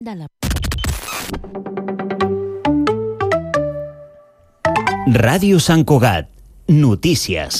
de la... Ràdio Sant Cugat. Notícies.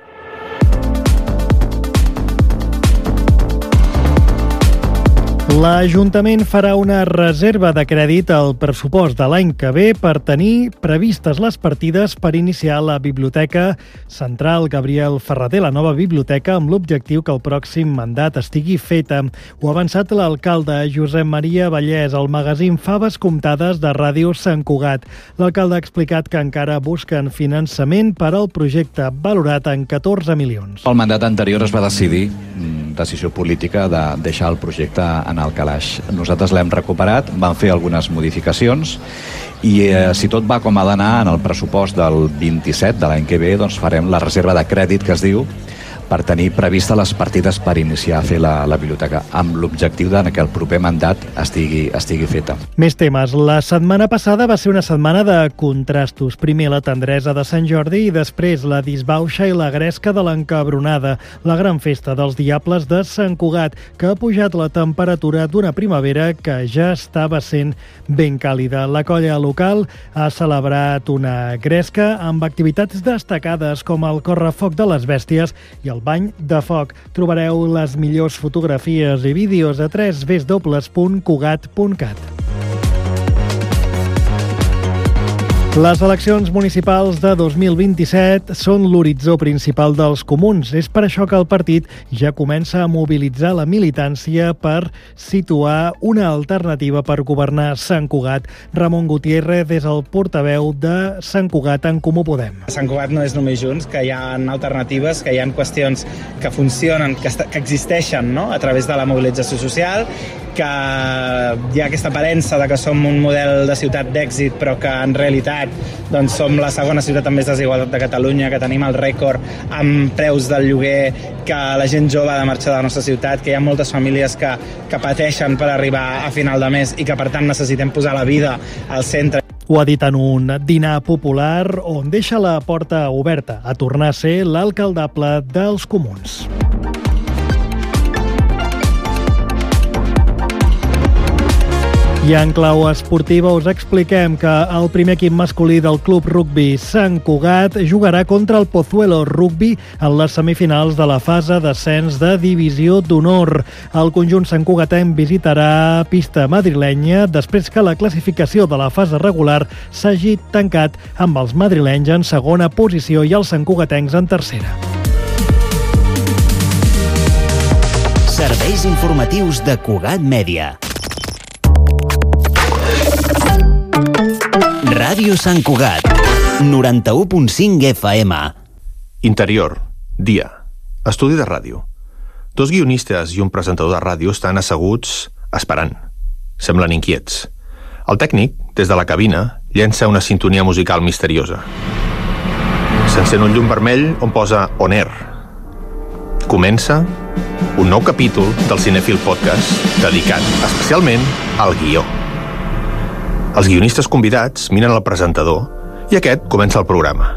L'Ajuntament farà una reserva de crèdit al pressupost de l'any que ve per tenir previstes les partides per iniciar la Biblioteca Central Gabriel Ferrater, la nova biblioteca, amb l'objectiu que el pròxim mandat estigui feta. Ho ha avançat l'alcalde Josep Maria Vallès al magazín Faves Comptades de Ràdio Sant Cugat. L'alcalde ha explicat que encara busquen finançament per al projecte valorat en 14 milions. El mandat anterior es va decidir, decisió política, de deixar el projecte en el calaix. Nosaltres l'hem recuperat, vam fer algunes modificacions i si tot va com ha d'anar en el pressupost del 27 de l'any que ve, doncs farem la reserva de crèdit que es diu per tenir previstes les partides per iniciar a fer la biblioteca, amb l'objectiu de que el proper mandat estigui feta. Més temes. La setmana passada va ser una setmana de contrastos. Primer la tendresa de Sant Jordi i després la disbauxa i la gresca de l'encabronada, la gran festa dels Diables de Sant Cugat, que ha pujat la temperatura d'una primavera que ja estava sent ben càlida. La colla local ha celebrat una gresca amb activitats destacades com el correfoc de les bèsties i el bany de foc. Trobareu les millors fotografies i vídeos a www.cugat.cat. Les eleccions municipals de 2027 són l'horitzó principal dels comuns. És per això que el partit ja comença a mobilitzar la militància per situar una alternativa per governar Sant Cugat. Ramon Gutiérrez és el portaveu de Sant Cugat en Comú Podem. Sant Cugat no és només Junts, que hi ha alternatives, que hi ha qüestions que funcionen, que existeixen, no?, a través de la mobilització social, que hi ha aquesta aparença de que som un model de ciutat d'èxit, però que en realitat doncs, som la segona ciutat amb més desigualtat de Catalunya, que tenim el rècord amb preus del lloguer, que la gent jove ha de marxar de la nostra ciutat, que hi ha moltes famílies que pateixen per arribar a final de mes i que per tant necessitem posar la vida al centre. Ho ha dit en un dinar popular on deixa la porta oberta a tornar a ser l'alcaldable dels comuns. I en clau esportiva us expliquem que el primer equip masculí del Club Rugbi Sant Cugat jugarà contra el Pozuelo Rugbi en les semifinals de la fase d'ascens de Divisió d'Honor. El conjunt santcugatenc visitarà pista madrilenya després que la classificació de la fase regular s'hagi tancat amb els madrilenys en segona posició i els santcugatencs en tercera. Serveis informatius de Cugat Mèdia. Ràdio Sant Cugat, 91.5 FM. Interior, dia. Estudi de ràdio. Dos guionistes i un presentador de ràdio estan asseguts esperant. Semblen inquiets. El tècnic, des de la cabina, llença una sintonia musical misteriosa. S'encén un llum vermell on posa On Air. Comença un nou capítol del Cinèfil Podcast dedicat especialment al guió. Els guionistes convidats miren el presentador i aquest comença el programa.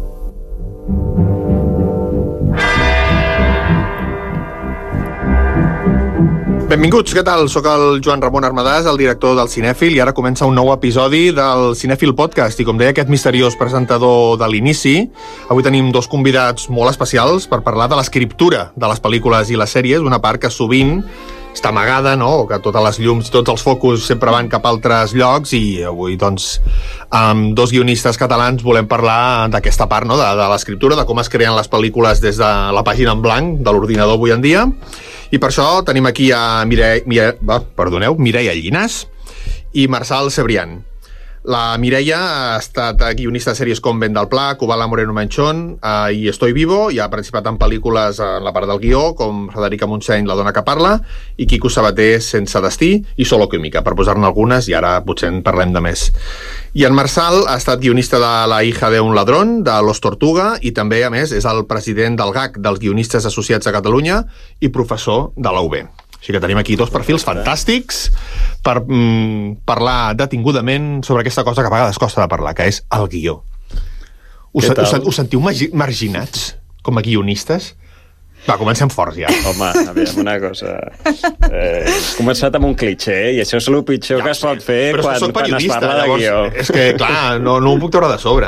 Benvinguts, què tal? Soc el Joan Ramon Armadàs, el director del Cinèfil, i ara comença un nou episodi del Cinèfil Podcast. I com deia aquest misteriós presentador de l'inici, avui tenim dos convidats molt especials per parlar de l'escriptura de les pel·lícules i les sèries, una part que sovint està amagada, no?, que totes les llums, tots els focus sempre van cap a altres llocs, i avui, doncs, amb dos guionistes catalans volem parlar d'aquesta part, no?, de l'escriptura, de com es creen les pel·lícules des de la pàgina en blanc de l'ordinador avui en dia. I per això tenim aquí a Mireia Llinàs i Marçal Cebrián. La Mireia ha estat guionista de sèries com Vent del Pla, Kubala Moreno Manchón i Estoy Vivo, i ha participat en pel·lícules en la part del guió, com Frederica Montseny, La dona que parla, i Quico Sabater, Sense destí, i Solo Química, per posar-ne algunes, i ara potser en parlem de més. I en Marçal ha estat guionista de La hija de un ladrón, de Los Tortuga, i també, a més, és el president del GAC, dels guionistes associats a Catalunya, i professor de la UB. Així que tenim aquí dos perfils fantàstics per parlar detingudament sobre aquesta cosa que a vegades costa de parlar, que és el guió. Us sentiu marginats com a guionistes? Va, comencem forts ja. Home, aviam, una cosa. Has començat amb un cliché, i això és el pitjor que es pot fer quan es parla de guió. És que, clar, no ho puc treure de sobre.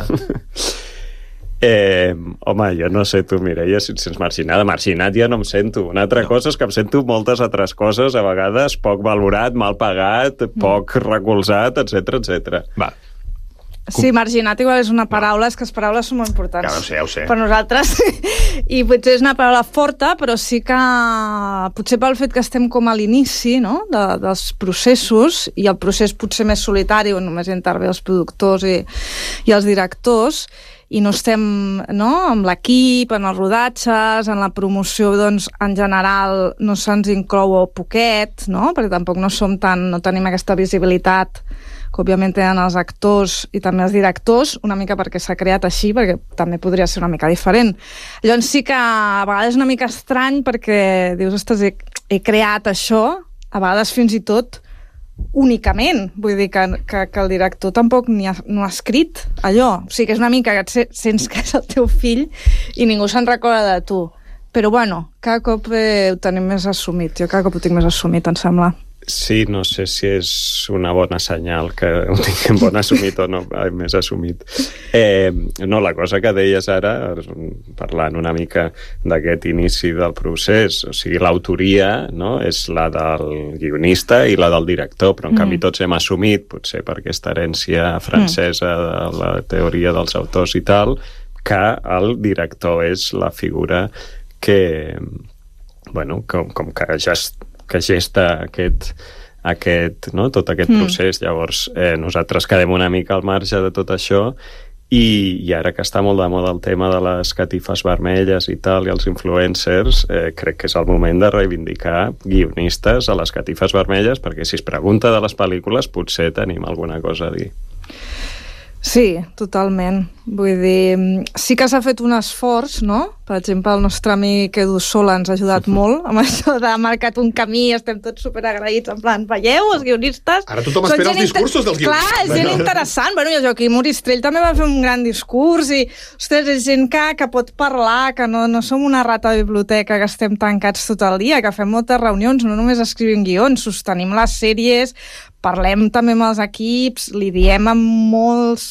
Home, jo no sé tu, Mireia, si et sents marginada. Marginat ja no em sento. Una altra cosa és que em sento moltes altres coses, a vegades poc valorat, mal pagat, poc recolzat, etc. Va. Sí, marginat igual és una paraula, és que les paraules són molt importants. Ja ho sé. Per nosaltres. I potser és una paraula forta, però sí que potser pel fet que estem com a l'inici, no?, dels processos, i el procés potser més solitari, on només intervé els productors i els directors, i no estem, no?, amb l'equip, en els rodatges, en la promoció, doncs, en general, no se'ns inclou poquet, no?, perquè tampoc no tenim aquesta visibilitat que òbviament tenen els actors i també els directors, una mica perquè s'ha creat així, perquè també podria ser una mica diferent. Llavors sí que a vegades és una mica estrany perquè dius, ostres, he creat això, a vegades fins i tot únicament, vull dir que el director tampoc no ha escrit allò, o sigui que és una mica que sents que és el teu fill i ningú se'n recorda de tu, però bueno, cada cop ho tenim més assumit, jo cada cop ho tinc més assumit, em sembla. Sí, no sé si és una bona senyal que ho tinguem bon assumit o no, més assumit. No, la cosa que deies ara, parlant una mica d'aquest inici del procés, o sigui, l'autoria, no?, és la del guionista i la del director, però en canvi tots hem assumit, potser per aquesta herència francesa de la teoria dels autors i tal, que el director és la figura que, bueno, com que gesta tot aquest procés. Llavors nosaltres quedem una mica al marge de tot això i ara que està molt de moda el tema de les catifes vermelles i tal, i els influencers, crec que és el moment de reivindicar guionistes a les catifes vermelles, perquè si es pregunta de les pel·lícules potser tenim alguna cosa a dir. Sí, totalment. Vull dir, sí que s'ha fet un esforç, no? Per exemple, el nostre amic Edu Sola ens ha ajudat molt amb això de marcat un camí, estem tots superagraïts, en plan, veieu, els guionistes... Ara tothom espera els discursos dels guionistes. Clar, és gent interessant. Bueno, i el Joaquim Moristrell també va fer un gran discurs i, ostres, és gent que pot parlar, que no som una rata de biblioteca que estem tancats tot el dia, que fem moltes reunions, no només escrivim guions, sostenim les sèries, parlem també amb els equips, li diem amb molts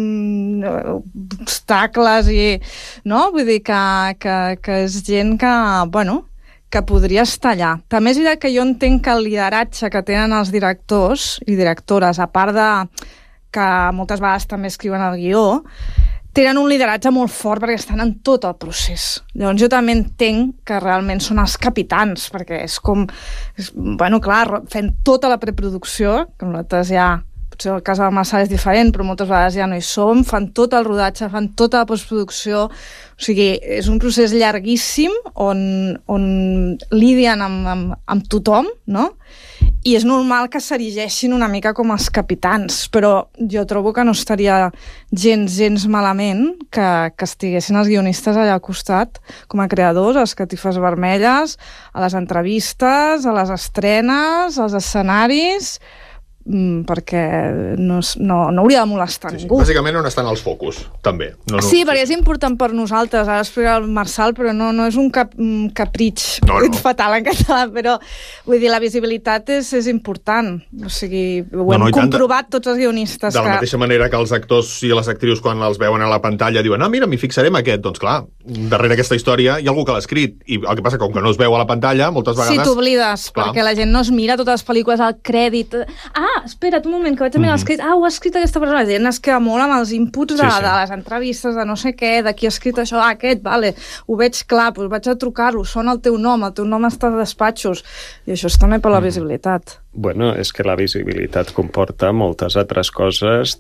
obstacles i, no? Vull dir que és gent que, bueno, que podria estar allà. També és veritat que jo entenc que el lideratge que tenen els directors i directores, a part de que moltes vegades també escriuen el guió, tenen un lideratge molt fort perquè estan en tot el procés. Llavors jo també entenc que realment són els capitans, perquè és com... bueno, clar, fent tota la preproducció, que nosaltres ja... potser el cas del Marçal és diferent, però moltes vegades ja no hi som, fan tot el rodatge, fan tota la postproducció, o sigui, és un procés llarguíssim on lidien amb tothom, no? I és normal que s'erigeixin una mica com els capitans, però jo trobo que no estaria gens malament que estiguessin els guionistes allà al costat, com a creadors, a les catifes vermelles, a les entrevistes, a les estrenes, als escenaris, perquè no hauria de molestar ningú. Bàsicament on estan els focus, també. Sí, perquè és important per nosaltres, ara explica el Marçal, però no és un capritx fatal en català, però vull dir, la visibilitat és important, o sigui, ho hem comprovat tots els guionistes. De la mateixa manera que els actors i les actrius quan els veuen a la pantalla diuen, mira, m'hi fixaré en aquest, doncs clar, darrere aquesta història hi ha algú que l'ha escrit, i el que passa com que no es veu a la pantalla, moltes vegades... Sí, t'oblides, perquè la gent no es mira totes les pel·lícules al crèdit. Espera't un moment, que vaig a mirar l'escrit. Ho ha escrit aquesta persona. La gent es queda molt amb els inputs de les entrevistes, de no sé què, de qui ha escrit això, aquest, vale, ho veig clar, doncs vaig a trucar-lo, sona el teu nom està als despatxos. I això és també per la visibilitat. Bueno, és que la visibilitat comporta moltes altres coses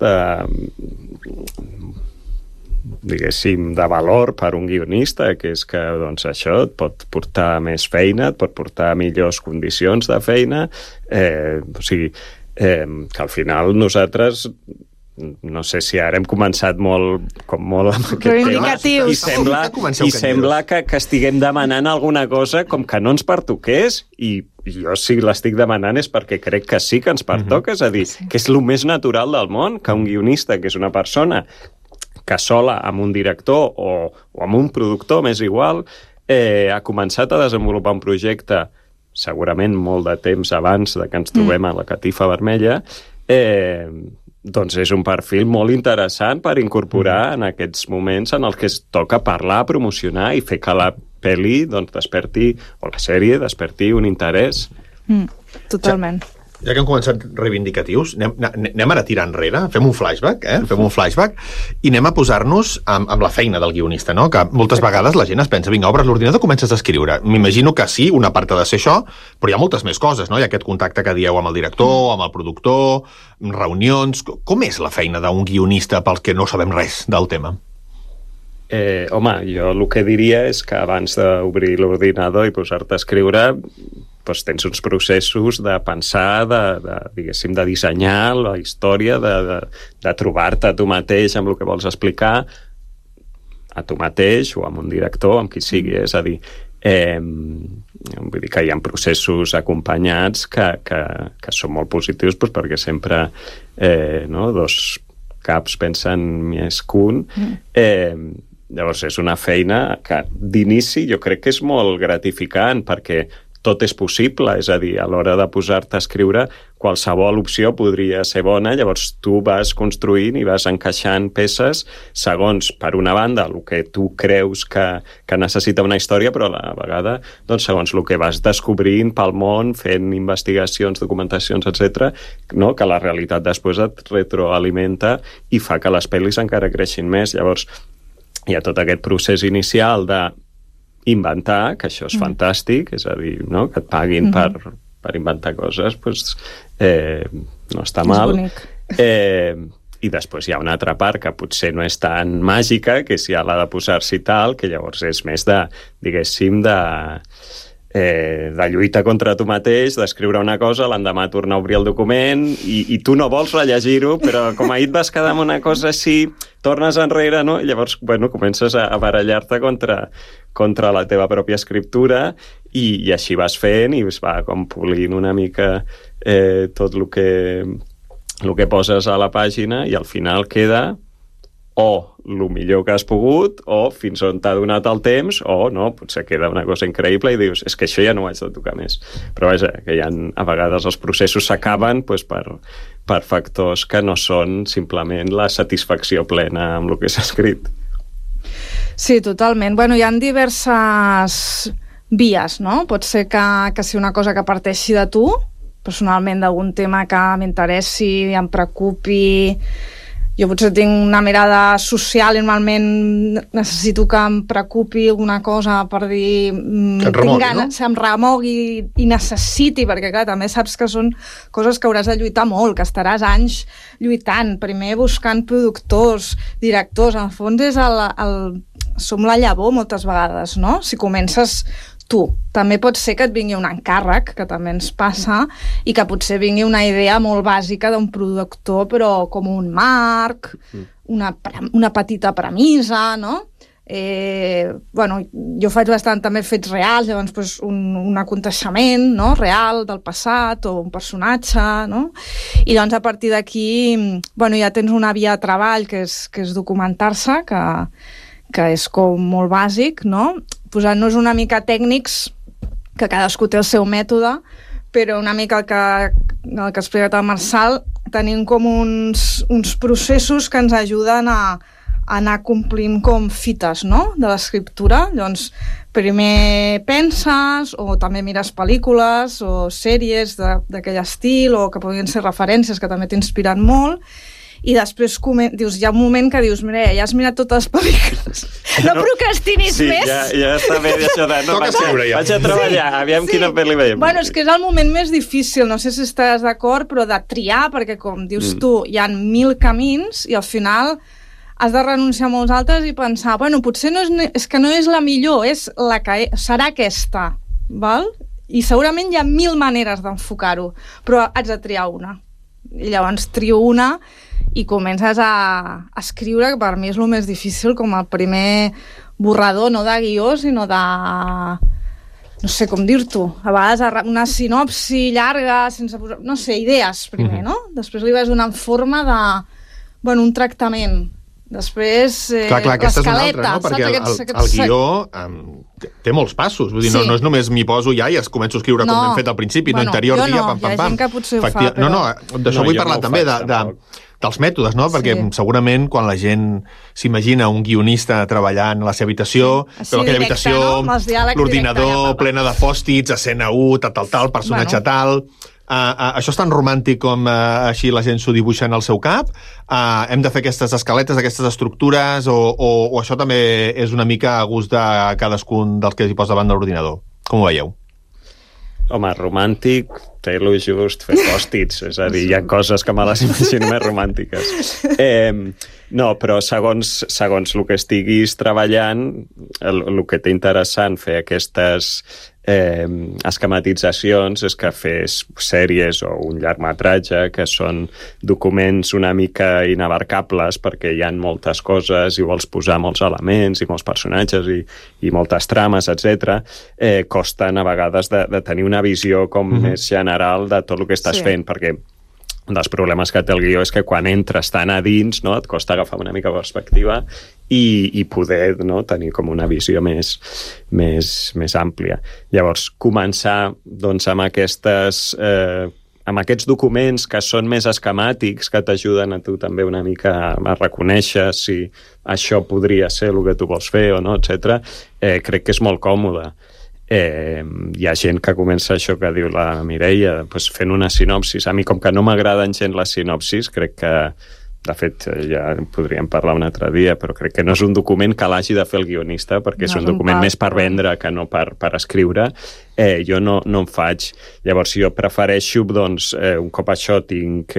diguéssim, de valor per un guionista, que és que, doncs, això et pot portar més feina, et pot portar millors condicions de feina, o sigui, que al final nosaltres, no sé si ara hem començat molt amb aquest tema, i sembla que estiguem demanant alguna cosa com que no ens pertoqués, i jo si l'estic demanant és perquè crec que sí que ens pertoca, és a dir, que és el més natural del món, que un guionista, que és una persona que sola amb un director o amb un productor, m'és igual, ha començat a desenvolupar un projecte segurament molt de temps abans de que ens trobem a la catifa vermella, doncs és un perfil molt interessant per incorporar en aquests moments en els que es toca parlar, promocionar i fer que la pel·li doncs, desperti, o la sèrie desperti un interès. Totalment. Ja que hem començat reivindicatius, anem ara a tirar enrere, fem un flashback, fem un flashback i anem a posar-nos amb la feina del guionista, no? Que moltes vegades la gent es pensa, vinga, obres l'ordinador, comences a escriure. M'imagino que sí, una part ha de ser això, però hi ha moltes més coses, no? Hi ha aquest contacte que dieu amb el director, amb el productor, reunions... Com és la feina d'un guionista pels que no sabem res del tema? Home, jo el que diria és que abans d'obrir l'ordinador i posar-te a escriure doncs tens uns processos de pensar, diguéssim, de dissenyar la història, de trobar-te a tu mateix amb el que vols explicar, a tu mateix o amb un director, amb qui sigui. És a dir, vull dir que hi ha processos acompanyats que són molt positius doncs, perquè sempre dos caps pensen més que un. Llavors és una feina que d'inici jo crec que és molt gratificant perquè tot és possible, és a dir, a l'hora de posar-te a escriure qualsevol opció podria ser bona, llavors tu vas construint i vas encaixant peces segons, per una banda, el que tu creus que necessita una història, però a la vegada, doncs, segons el que vas descobrint pel món, fent investigacions, documentacions, etc., no? Que la realitat després et retroalimenta i fa que les pel·lis encara creixin més. Llavors, hi ha tot aquest procés inicial de inventar, que això és fantàstic, és a dir, no? Que et paguin per inventar coses, doncs, no està mal. És bonic. I després hi ha una altra part que potser no és tan màgica, que és ja la de posar-s'hi tal, que llavors és més de, diguéssim, de lluita contra tu mateix, d'escriure una cosa, l'endemà tornar a obrir el document i tu no vols rellegir-ho, però com ahir et vas quedar amb una cosa així, tornes enrere, no? I llavors, bueno, comences a barallar-te contra la teva pròpia escriptura i així vas fent i es va com polint una mica tot el que poses a la pàgina i al final queda o el millor que has pogut, o fins on t'ha donat el temps, o no, potser queda una cosa increïble i dius, és que això ja no ho haig de tocar més. Però vaja, que a vegades els processos s'acaben doncs, per factors que no són simplement la satisfacció plena amb el que s'ha escrit. Sí, totalment. Bueno, hi ha diverses vies, no? Pot ser que sigui una cosa que parteixi de tu, personalment d'algun tema que m'interessi, em preocupi. Jo potser tinc una mirada social i normalment necessito que em preocupi alguna cosa per dir... remogui, ganes, no? Em remogui i necessiti, perquè clar, també saps que són coses que hauràs de lluitar molt, que estaràs anys lluitant, primer buscant productors, directors, en el fons és som la llavor moltes vegades, no? Si comences tu. També pot ser que et vingui un encàrrec, que també ens passa, i que potser vingui una idea molt bàsica d'un productor, però com un marc, una petita premissa, no? Bueno, jo faig bastant també fets reals, llavors pues, un aconteixement, no? Real del passat o un personatge, no? I doncs a partir d'aquí bueno, ja tens una via de treball que és documentar-se, que és com molt bàsic, no? Posant-nos una mica tècnics, que cadascú té el seu mètode, però una mica el que ha explicat el Marçal, tenim com uns processos que ens ajuden a anar complint com fites, no?, de l'escriptura. Llavors, primer penses, o també mires pel·lícules o sèries d'aquell estil, o que podrien ser referències que també t'inspiren molt, i després dius, hi ha un moment que dius, mira, ja has mirat totes les pel·lícules, no procrastinis més. Sí, ja està bé això de... No, vaig a treballar, aviam quina pel·li veiem. Bueno, és que és el moment més difícil, no sé si estàs d'acord, però de triar, perquè com dius tu, hi ha 1000 camins i al final has de renunciar a molts altres i pensar, bueno, potser és que no és la millor, és la que serà aquesta, val? I segurament hi ha 1000 maneres d'enfocar-ho, però haig de triar una. I llavors trio una i comences a escriure, que per mi és el més difícil, com el primer borrador, no de guió, sinó de... no sé com dir-t'ho. A vegades una sinopsi llarga, sense posar... no sé, idees primer, no? Després li vas donant forma de... bueno, un tractament. Després, aquesta és una l'escaleta. altra, no? Perquè el guió té molts passos. Vull dir, no és només m'hi poso ja i es començo a escriure com hem fet al principi, interior dia, pam, pam, pam. Hi ha gent que potser ho fa, però... D'això vull parlar també, dels mètodes, no? Perquè segurament quan la gent s'imagina un guionista treballant a la seva habitació, però aquella habitació, l'ordinador plena de pòstits, escena 1, tal, personatge tal... això és tan romàntic com així la gent s'ho dibuixa en el seu cap? Hem de fer aquestes escaletes, aquestes estructures, o això també és una mica a gust de cadascun dels que s'hi posa davant de l'ordinador? Com ho veieu? Home, romàntic, té-lo just, fer pòstits, és a dir, hi ha coses que me les imagino més romàntiques. No, però segons el que estiguis treballant, el que té interessant fer aquestes esquematitzacions és que fes sèries o un llargmetratge que són documents una mica inabarcables perquè hi ha moltes coses i vols posar molts elements i molts personatges i moltes trames, etc. Costen a vegades de tenir una visió com més general de tot el que estàs fent, perquè un dels problemes que té el guió és que quan entres tan a dins, no, et costa agafar una mica perspectiva i poder, no, tenir com una visió més àmplia. Llavors, començar doncs, amb aquests documents que són més esquemàtics, que t'ajuden a tu també una mica a reconèixer si això podria ser el que tu vols fer o no, etc. Crec que és molt còmode. Hi ha gent que comença això que diu la Mireia, doncs fent una sinopsis. A mi, com que no m'agraden gent les sinopsis, crec que, de fet, ja en podríem parlar un altre dia, però crec que no és un document que l'hagi de fer el guionista, perquè és un document més per vendre que no per escriure. Jo no en faig. Llavors, jo prefereixo, doncs, un cop això tinc...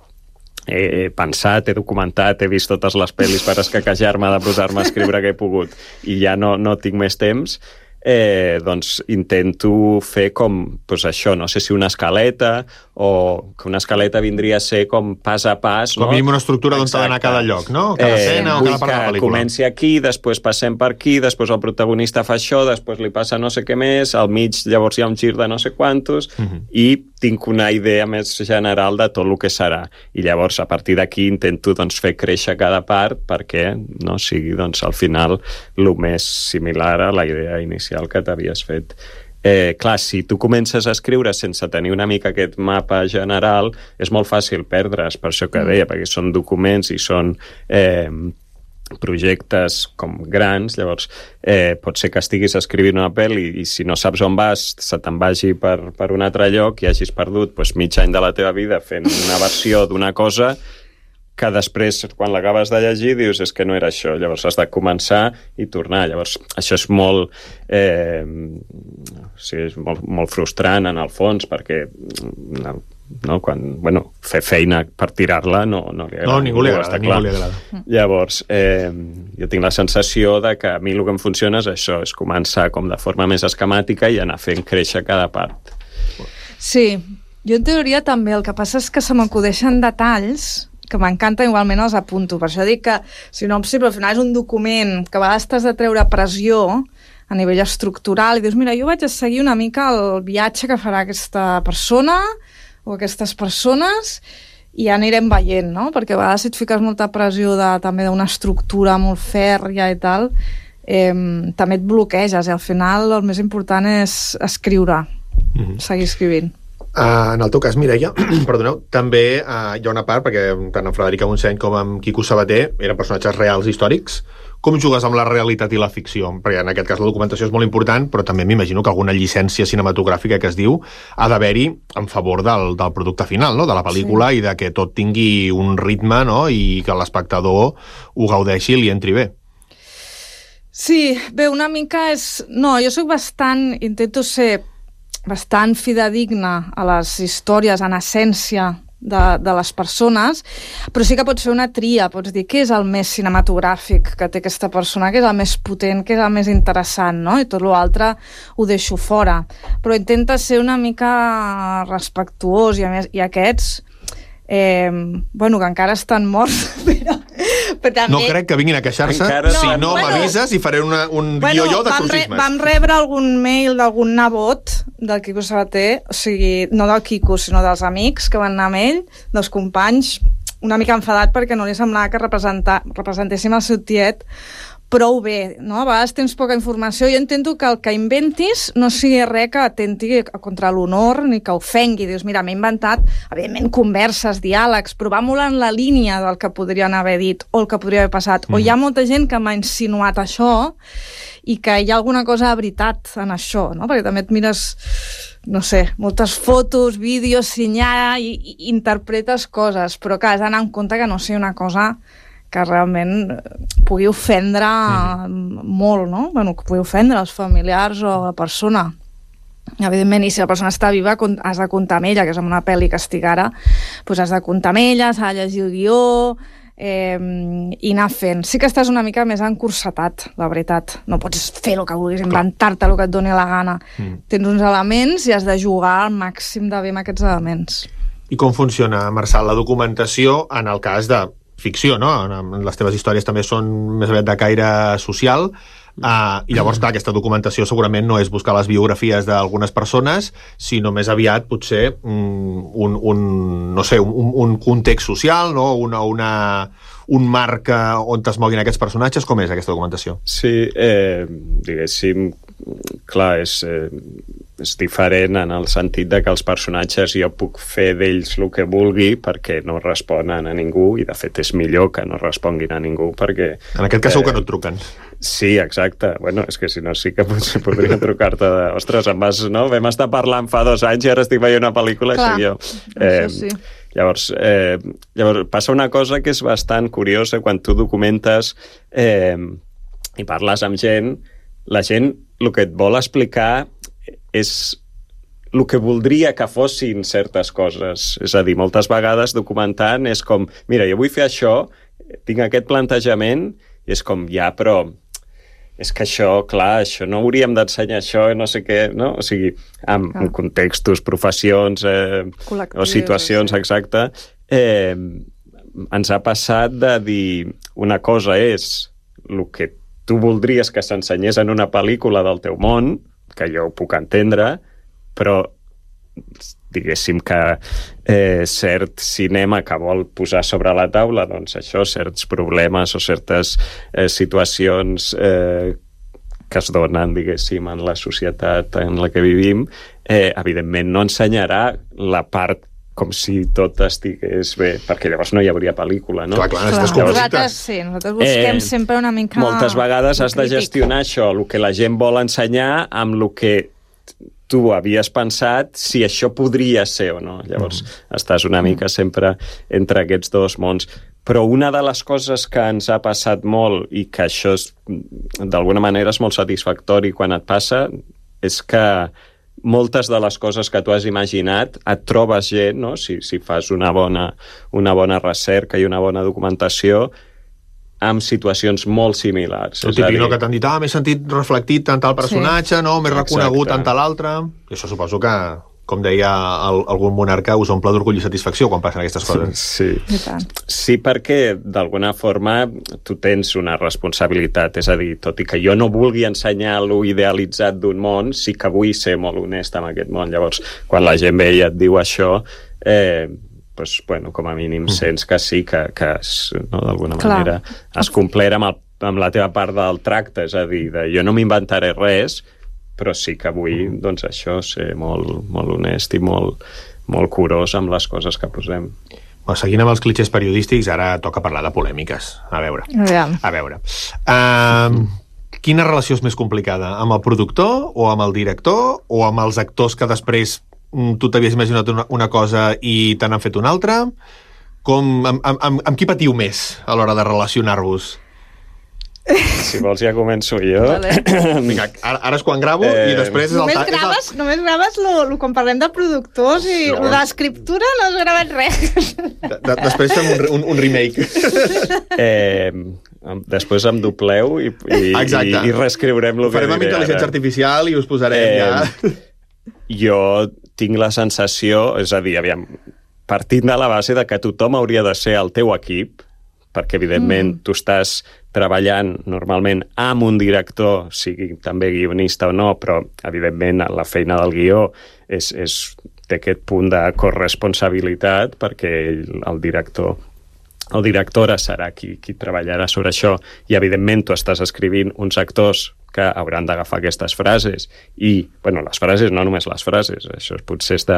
he pensat, he documentat, he vist totes les pel·lis per escaquejar-me, de posar-me a escriure que he pogut i ja no tinc més temps, doncs intento fer com, doncs això, no sé si una escaleta o que una escaleta vindria a ser com pas a pas, com a mínim una estructura d'on s'ha d'anar cada lloc, no? Cada escena o cada part de la pel·lícula. Comenci aquí, després passem per aquí, després el protagonista fa això, després li passa no sé què més, al mig llavors hi ha un gir de no sé quantos, i tinc una idea més general de tot el que serà. I llavors, a partir d'aquí, intento doncs, fer créixer cada part perquè no sigui doncs, al final el més similar a la idea inicial que t'havies fet. Clar, si tu comences a escriure sense tenir una mica aquest mapa general, és molt fàcil perdre's, per això que deia, perquè són documents i són projectes com grans, llavors pot ser que estiguis escrivint una pel·li i si no saps on vas, se te'n vagi per un altre lloc i hagis perdut mig any de la teva vida fent una versió d'una cosa que després, quan l'acabes de llegir, dius, és que no era això. Llavors has de començar i tornar. Llavors, això és molt... és molt frustrant, en el fons, perquè no, fer feina per tirar-la no li agrada. No, ningú li agrada. Llavors, jo tinc la sensació de que a mi el que em funciona és això, és començar com de forma més esquemàtica i anar fent créixer cada part. Sí, jo en teoria també. El que passa és que se m'acudeixen detalls que m'encanta, igualment els apunto. Per això dic que sinopsi, però al final és un document que a vegades t'has de treure pressió a nivell estructural i dius, mira, jo vaig a seguir una mica el viatge que farà aquesta persona o aquestes persones i ja anirem veient, no? Perquè a vegades si et fiques molta pressió també d'una estructura molt fèrria i tal, també et bloqueges i al final el més important és escriure, seguir escrivint. En el teu cas, Mireia, perdoneu, també hi ha una part, perquè tant en Frederica Montseny com en Quico Sabater eren personatges reals històrics. Com jugues amb la realitat i la ficció? Perquè en aquest cas la documentació és molt important, però també m'imagino que alguna llicència cinematogràfica que es diu ha d'haver-hi en favor del producte final, no? De la pel·lícula, i de que tot tingui un ritme, no? I que l'espectador ho gaudeixi i li entri bé. Sí, bé, una mica és... No, jo soc intento ser bastant fidedigna a les històries en essència de les persones, però sí que pots fer una tria, pots dir què és el més cinematogràfic que té aquesta persona, què és el més potent, què és el més interessant, no? I tot l'altre ho deixo fora. Però intenta ser una mica respectuós i a més, i aquests que encara estan morts, però també... No crec que vinguin a queixar-se, si no m'avises i faré un guió d'exorcismes. Vam rebre algun mail d'algun nebot del Quico Sabater, o sigui, no del Quico, sinó dels amics que van anar amb ell, dels companys, una mica enfadat perquè no li semblava que representéssim el seu tiet prou bé, no? A vegades tens poca informació. Jo intento que el que inventis no sigui res que atenti contra l'honor ni que ofengui. Dius, mira, m'he inventat, evidentment, converses, diàlegs, però va molt en la línia del que podrien haver dit o el que podria haver passat. O hi ha molta gent que m'ha insinuat això i que hi ha alguna cosa de veritat en això, no? Perquè també et mires, no sé, moltes fotos, vídeos, senyala i interpretes coses, però que has d'anar en compte que no sigui una cosa que realment pugui ofendre molt, no? Bueno, que pugui ofendre els familiars o la persona. Evidentment, i si la persona està viva, has de comptar amb ella, que és amb una pel·li que estic ara, doncs has de comptar amb ella, s'ha de llegir el guió i anar fent. Sí que estàs una mica més encursetat, la veritat. No pots fer el que vulguis, inventar-te el que et doni la gana. Tens uns elements i has de jugar al màxim de bé amb aquests elements. I com funciona, Marçal, la documentació en el cas de ficció, no? Les teves històries també són més aviat de caire social, i llavors, clar, aquesta documentació segurament no és buscar les biografies d'algunes persones, sinó més aviat potser un context social, no? Un marc on es moguin aquests personatges. Com és aquesta documentació? Sí, diguéssim, clar, és diferent en el sentit de que els personatges jo puc fer d'ells el que vulgui perquè no responen a ningú, i de fet és millor que no responguin a ningú perquè... En aquest cas segur que no et truquen. Sí, exacte. Bueno, és que si no sí que potser podria trucar-te de... Ostres, no? Vam estar parlant fa 2 anys i ara estic veient una pel·lícula. Clar, jo. això sí. Llavors, passa una cosa que és bastant curiosa quan tu documentes i parles amb gent. La gent el que et vol explicar és el que voldria que fossin certes coses. És a dir, moltes vegades documentant és com, mira, jo vull fer això, tinc aquest plantejament, i és com, ja, però és que això, clar, això no hauríem d'ensenyar això, no sé què, no? O sigui, en contextos, professions o situacions, exacte, ens ha passat de dir una cosa és el que tu voldries que s'ensenyés en una pel·lícula del teu món, que jo ho puc entendre, però diguéssim que cert cinema que vol posar sobre la taula, doncs això, certs problemes o certes situacions que es donen, diguéssim, en la societat en la que vivim, evidentment no ensenyarà la part com si tot estigués bé, perquè llavors no hi hauria pel·lícula, no? Clar, nosaltres busquem sempre una mica... Moltes vegades has de gestionar això, el que la gent vol ensenyar amb el que tu havies pensat, si això podria ser o no. Llavors estàs una mica sempre entre aquests dos mons. Però una de les coses que ens ha passat molt, i que això d'alguna manera és molt satisfactori quan et passa, és que moltes de les coses que tu has imaginat et trobes gent, no? Si fas una bona recerca i una bona documentació, amb situacions molt similars. El típic, que t'han dit, m'he sentit reflectit tant tal personatge, no? M'he reconegut tant l'altre. I això suposo que, com deia algun monarca, us omple d'orgull i satisfacció quan passen aquestes coses. Sí, sí, perquè d'alguna forma tu tens una responsabilitat, és a dir, tot i que jo no vulgui ensenyar lo idealitzat d'un món, sí que vull ser molt honest amb aquest món. Llavors, quan la gent ve i et diu això, doncs, bueno, com a mínim sents que sí, que no, d'alguna manera has complert amb la teva part del tracte, és a dir, jo no m'inventaré res, però sí que vull, doncs això, ser molt honest i molt curós amb les coses que posem. Seguint amb els clitxers periodístics, ara toca parlar de polèmiques. A veure. Quina relació és més complicada? Amb el productor o amb el director o amb els actors que després tu t'havies imaginat una cosa i te n'han fet una altra? Amb qui patiu més a l'hora de relacionar-vos? Si vols ja començo jo. Vale. Vinga, ara és quan gravo i després... Només graves quan parlem de productors i l'escriptura no has gravat res. Després fem un remake. Després em dobleu i reescriurem el que diré. Farem amb intel·ligència artificial i us posarem ja... Jo tinc la sensació, és a dir, partint de la base de que tothom hauria de ser el teu equip, perquè evidentment tu estàs treballant normalment amb un director, sigui també guionista o no, però evidentment la feina del guió té aquest punt de corresponsabilitat perquè el director o directora serà qui treballarà sobre això, i evidentment tu estàs escrivint uns actors que hauran d'agafar aquestes frases i, bueno, les frases, no només les frases, això potser és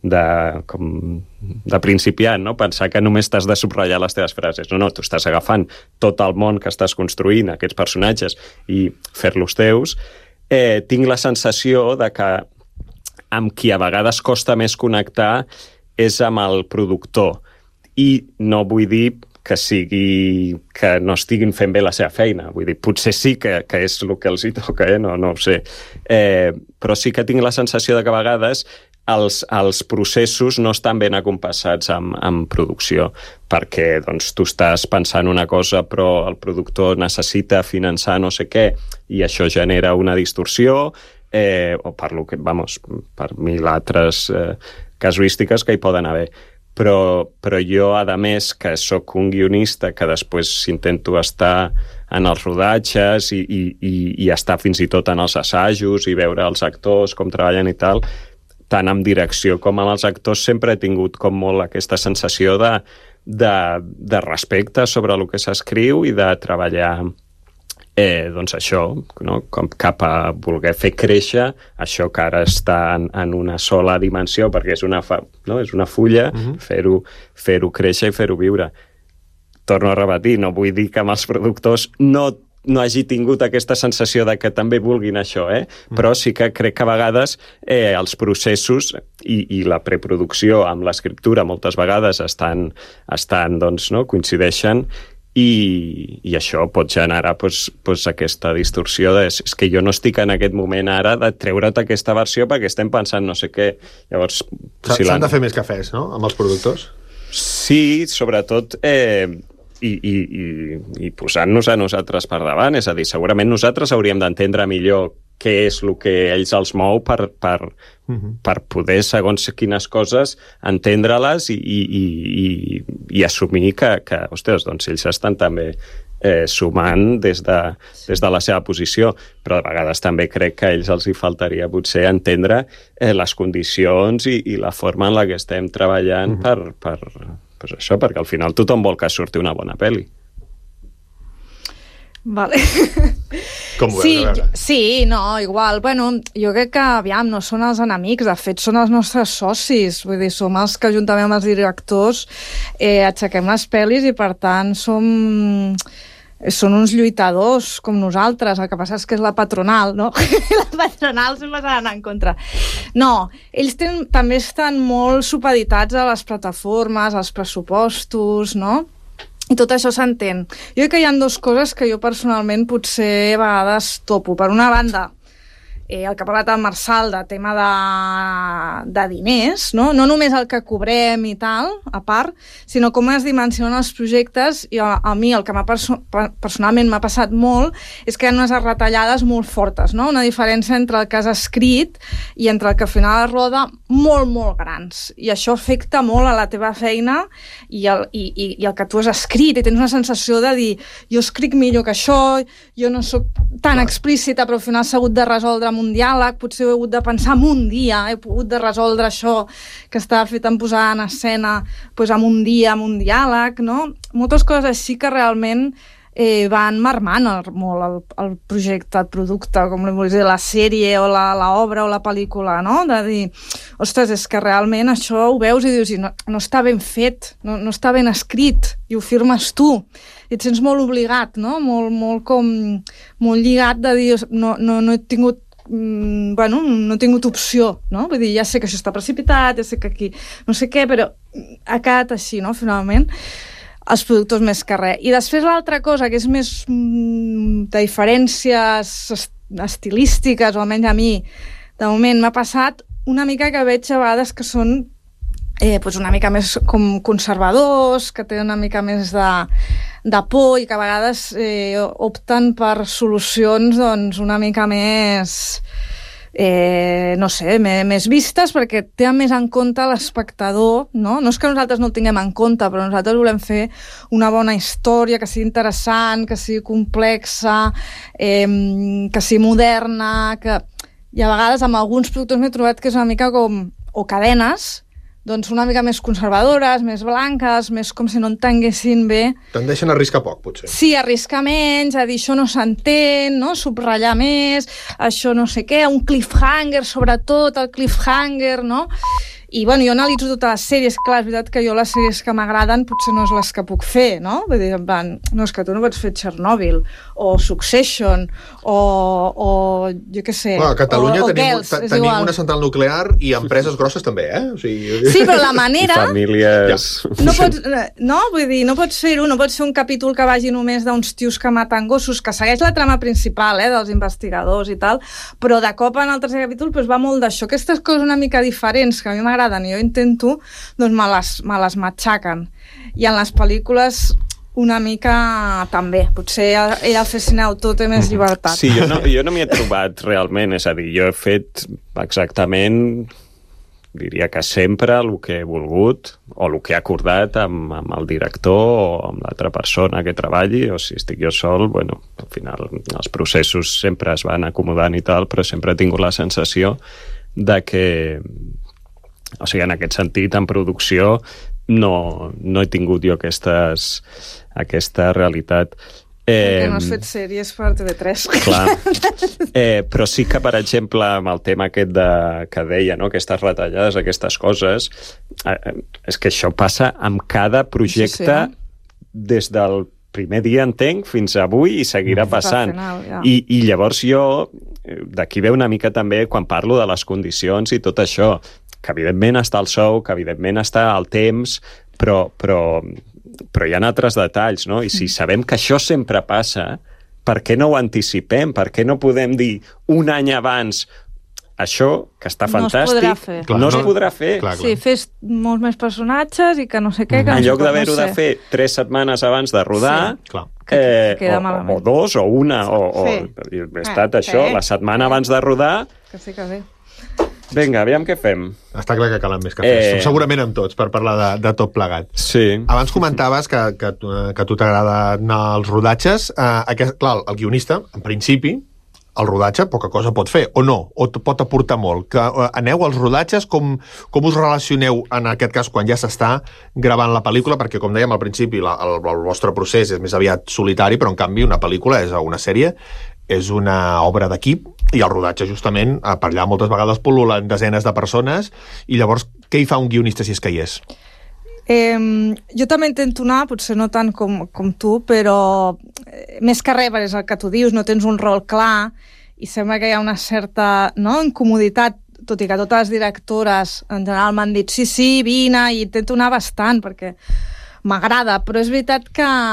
de principiant, no? Pensar que només t'has de subratllar les teves frases. No, tu estàs agafant tot el món que estàs construint, aquests personatges, i fer-los teus. Tinc la sensació de que amb qui a vegades costa més connectar és amb el productor, i no vull dir que no estiguin fent bé la seva feina. Vull dir, potser sí que és el que els hi toca, no ho sé. Però sí que tinc la sensació de que a vegades els processos no estan ben acompassats amb producció, perquè doncs, tu estàs pensant una cosa però el productor necessita finançar no sé què, i això genera una distorsió, o per mil altres casuístiques que hi poden haver. Però jo, a més, que sóc un guionista que després intento estar en els rodatges i estar fins i tot en els assajos i veure els actors com treballen i tal, tant amb direcció com amb els actors sempre he tingut com molt aquesta sensació de respecte sobre el que s'escriu i de treballar doncs això, no? Com cap a voler fer créixer això que ara està en una sola dimensió, perquè és una fulla, fer-ho créixer i fer-ho viure. Torno a repetir, no vull dir que amb els productors no hagi tingut aquesta sensació de que també vulguin això, però sí que crec que a vegades els processos i la preproducció amb l'escriptura moltes vegades estan doncs, no? Coincideixen, i això pot generar aquesta distorsió de és que jo no estic en aquest moment ara de treure't aquesta versió perquè estem pensant no sé què. Llavors, s'han de fer més cafès, no?, amb els productors? Sí, sobretot i posant-nos a nosaltres per davant, és a dir, segurament nosaltres hauríem d'entendre millor què és el que ells els mou per poder, segons quines coses, entendre-les i assumir que ostres, doncs ells estan també sumant des de la seva posició, però a vegades també crec que a ells els hi faltaria potser entendre les condicions i la forma en la que estem treballant per això, perquè al final tothom vol que surti una bona pel·li. Vale. Com ho veus? Sí, no, igual. Bueno, jo crec que, aviam, no són els enemics, de fet, són els nostres socis. Vull dir, som els que juntament amb els directors aixequem les pel·lis i, per tant, són uns lluitadors com nosaltres. El que passa és que és la patronal, no? La patronal sempre s'ha d'anar en contra. No, ells també estan molt supeditats a les plataformes, als pressupostos, no? I tot això s'entén. Jo crec que hi ha dues coses que jo personalment potser a vegades topo. Per una banda, el que ha parlat el Marçal de tema de diners, no només el que cobrem i tal, a part, sinó com es dimensionen els projectes. I a mi el que personalment m'ha passat molt és que hi ha unes retallades molt fortes, no? Una diferència entre el que has escrit i entre el que al final es roda molt, molt grans. I això afecta molt a la teva feina i el que tu has escrit, i tens una sensació de dir jo escric millor que això, jo no sóc tan explícita, però al final s'ha hagut de resoldre amb un diàleg, potser ho he hagut de pensar en un dia, he pogut de resoldre això que estava fet en posar en escena doncs amb un dia, amb un diàleg, no? Moltes coses així que realment van marmant molt el projecte, el producte, com li vols dir, la sèrie o l'obra o la pel·lícula, no? De dir, ostres, és que realment això ho veus i dius, no està ben fet, no està ben escrit, i ho firmes tu. I et sents molt obligat, no? Molt lligat de dir, no he tingut no he tingut opció, no? Vull dir, ja sé que això està precipitat, ja sé que aquí no sé què, però ha quedat així, no? Finalment, els productors més que res. I després l'altra cosa, que és més de diferències estilístiques, o almenys a mi, de moment m'ha passat una mica que veig a vegades que són una mica més com conservadors, que tenen una mica més de por i que a vegades opten per solucions doncs, una mica més no sé, més vistes, perquè té més en compte l'espectador, no? No és que nosaltres no el tinguem en compte, però nosaltres volem fer una bona història, que sigui interessant, que sigui complexa, que sigui moderna, i a vegades amb alguns productors m'he trobat que és una mica com, o cadenes, doncs una mica més conservadores, més blanques, més com si no entenguessin bé. Tendeixen a arriscar poc, potser. Sí, arriscar menys, a dir això no s'entén, no? Subratllar més, això no sé què, un cliffhanger, sobretot el cliffhanger, no? I, bueno, jo analitzo totes les sèries, clar, és veritat que jo les sèries que m'agraden potser no és les que puc fer, no? Vull dir, no, és que tu no pots fer Chernobyl, o Succession, o jo què sé, a Catalunya o tenim una central nuclear i empreses grosses també, O sigui... Sí, però la manera... I famílies... No pots, no, vull dir, no pots fer-ho, no pots fer un capítol que vagi només d'uns tios que maten gossos, que segueix la trama principal, dels investigadors i tal, però de cop en el tercer capítol doncs va molt d'això. Aquestes coses una mica diferents que a mi m'agraden i jo intento, doncs me les matxaquen. I en les pel·lícules una mica també. Potser ell al fer cineautor té més llibertat. Sí, jo no m'hi he trobat realment, és a dir, jo he fet exactament, diria que sempre, el que he volgut o el que he acordat amb el director o amb l'altra persona que treballi, o si estic jo sol, bueno, al final els processos sempre es van acomodant i tal, però sempre he tingut la sensació de que, o sigui, en aquest sentit, en producció no he tingut jo aquesta realitat. Perquè no has fet sèries per TV3. Clar. Però sí que, per exemple, amb el tema aquest que deia, no? Aquestes retallades, aquestes coses, és que això passa amb cada projecte des del primer dia, entenc, fins avui, i seguirà passant. Final, ja. I llavors jo, d'aquí ve una mica també quan parlo de les condicions i tot això, que evidentment està el sou, que evidentment està el temps, però hi ha altres detalls, no? I si sabem que això sempre passa, per què no ho anticipem? Per què no podem dir un any abans això, que està fantàstic, no es podrà fer? Clar. Sí, fes molts més personatges i que no sé què... En lloc d'haver-ho de fer 3 setmanes abans de rodar, o 2, o 1, o he estat això, la setmana abans de rodar... Que sí, que sí. Vinga, aviam què fem. Està clar que calen més cafès. Segurament amb tots, per parlar de tot plegat. Sí. Abans comentaves que a tu t'agrada anar als rodatges. Clar, el guionista, en principi, el rodatge poca cosa pot fer, o no, o pot aportar molt. Que aneu als rodatges, com us relacioneu en aquest cas quan ja s'està gravant la pel·lícula, perquè com dèiem al principi el vostre procés és més aviat solitari, però en canvi una pel·lícula és una sèrie, és una obra d'equip, i el rodatge justament, per allà moltes vegades pol·lulen desenes de persones, i llavors què hi fa un guionista si és que hi és? Jo també intento anar, potser no tant com tu, però més que res, és el que tu dius, no tens un rol clar i sembla que hi ha una certa incomoditat, tot i que totes les directores en general m'han dit sí, vine, i intento anar bastant perquè m'agrada, però és veritat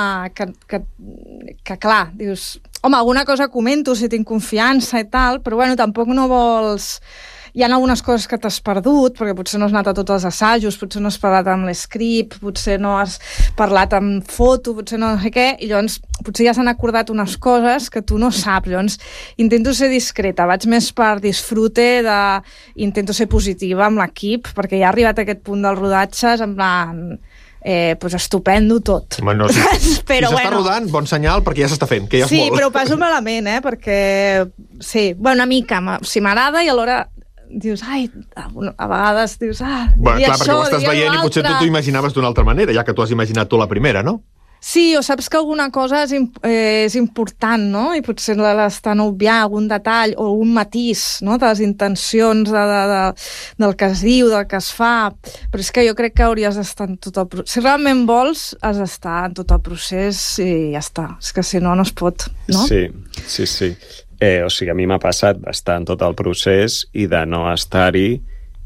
que clar, dius, home, alguna cosa comento si tinc confiança i tal, però bueno, tampoc no vols... Hi ha algunes coses que t'has perdut, perquè potser no has anat a tots els assajos, potser no has parlat amb l'escript, potser no has parlat amb foto, potser no sé què, i llavors potser ja s'han acordat unes coses que tu no saps. Llavors intento ser discreta, vaig més per disfrute, intento ser positiva amb l'equip, perquè ja ha arribat a aquest punt dels rodatges, en plan... pues estupendo tot. Bueno, si s'està rodant, bon senyal, perquè ja s'està fent, que ja és molt. Sí, però ho passo malament, perquè sí, una mica, si m'agrada, i alhora dius, a vegades dius, clar, perquè ho estàs veient i potser tu t'ho imaginaves d'una altra manera, ja que tu has imaginat tu la primera, no? Sí, o saps que alguna cosa és important, no? I potser l'estan obviant algun detall o un matís, no? De les intencions del que es diu, del que es fa. Però és que jo crec que hauries d'estar en tot el procés. Si realment vols, has d'estar en tot el procés i ja està. És que si no, no es pot, no? Sí. O sigui, a mi m'ha passat d'estar en tot el procés i de no estar-hi...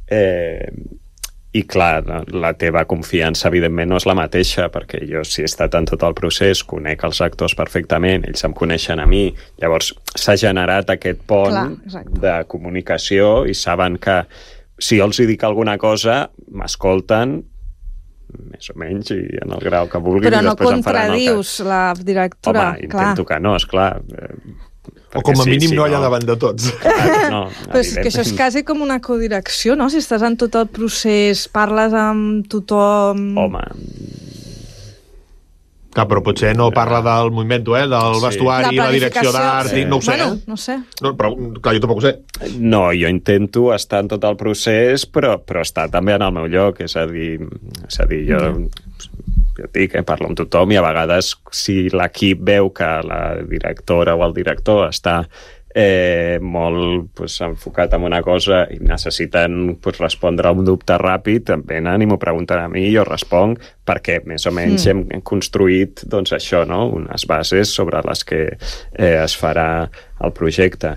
I clar, la teva confiança evidentment no és la mateixa, perquè jo si he estat en tot el procés, conec els actors perfectament, ells em coneixen a mi, llavors s'ha generat aquest pont de comunicació i saben que si jo els dic alguna cosa, m'escolten més o menys i en el grau que vulguin. Però no contradius la directora. Home, intento que no, esclar. O com a mínim no allà davant de tots. No, però és que això és quasi com una codirecció, no? Si estàs en tot el procés, parles amb tothom... Home... Clar, però potser no parla del m'invento, del vestuari, la direcció d'art, no ho sé. Bueno, no sé. No, però, clar, jo tampoc ho sé. No, jo intento estar en tot el procés, però estar també en el meu lloc, és a dir jo dic, parlo amb tothom i a vegades si l'equip veu que la directora o el director està molt enfocat en una cosa i necessiten respondre a un dubte ràpid, venen i m'ho pregunten a mi i jo responc, perquè més o menys hem construït això, no? Unes bases sobre les que es farà el projecte.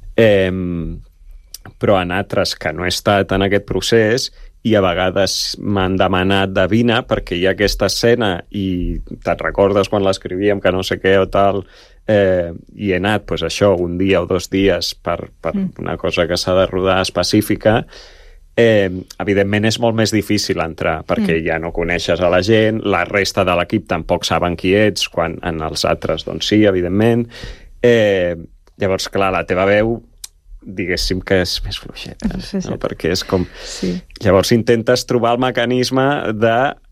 Però en altres que no he estat en aquest procés i a vegades m'han demanat de vine perquè hi ha aquesta escena i te'n recordes quan l'escrivíem que no sé què o tal, i he anat això un dia o 2 dies per una cosa que s'ha de rodar específica, evidentment és molt més difícil entrar perquè ja no coneixes a la gent, la resta de l'equip tampoc saben qui ets, quan en els altres doncs sí, evidentment. Llavors, clar, la teva veu diguéssim que és més fluixeta, no? Perquè és com... Sí. Llavors intentes trobar el mecanisme de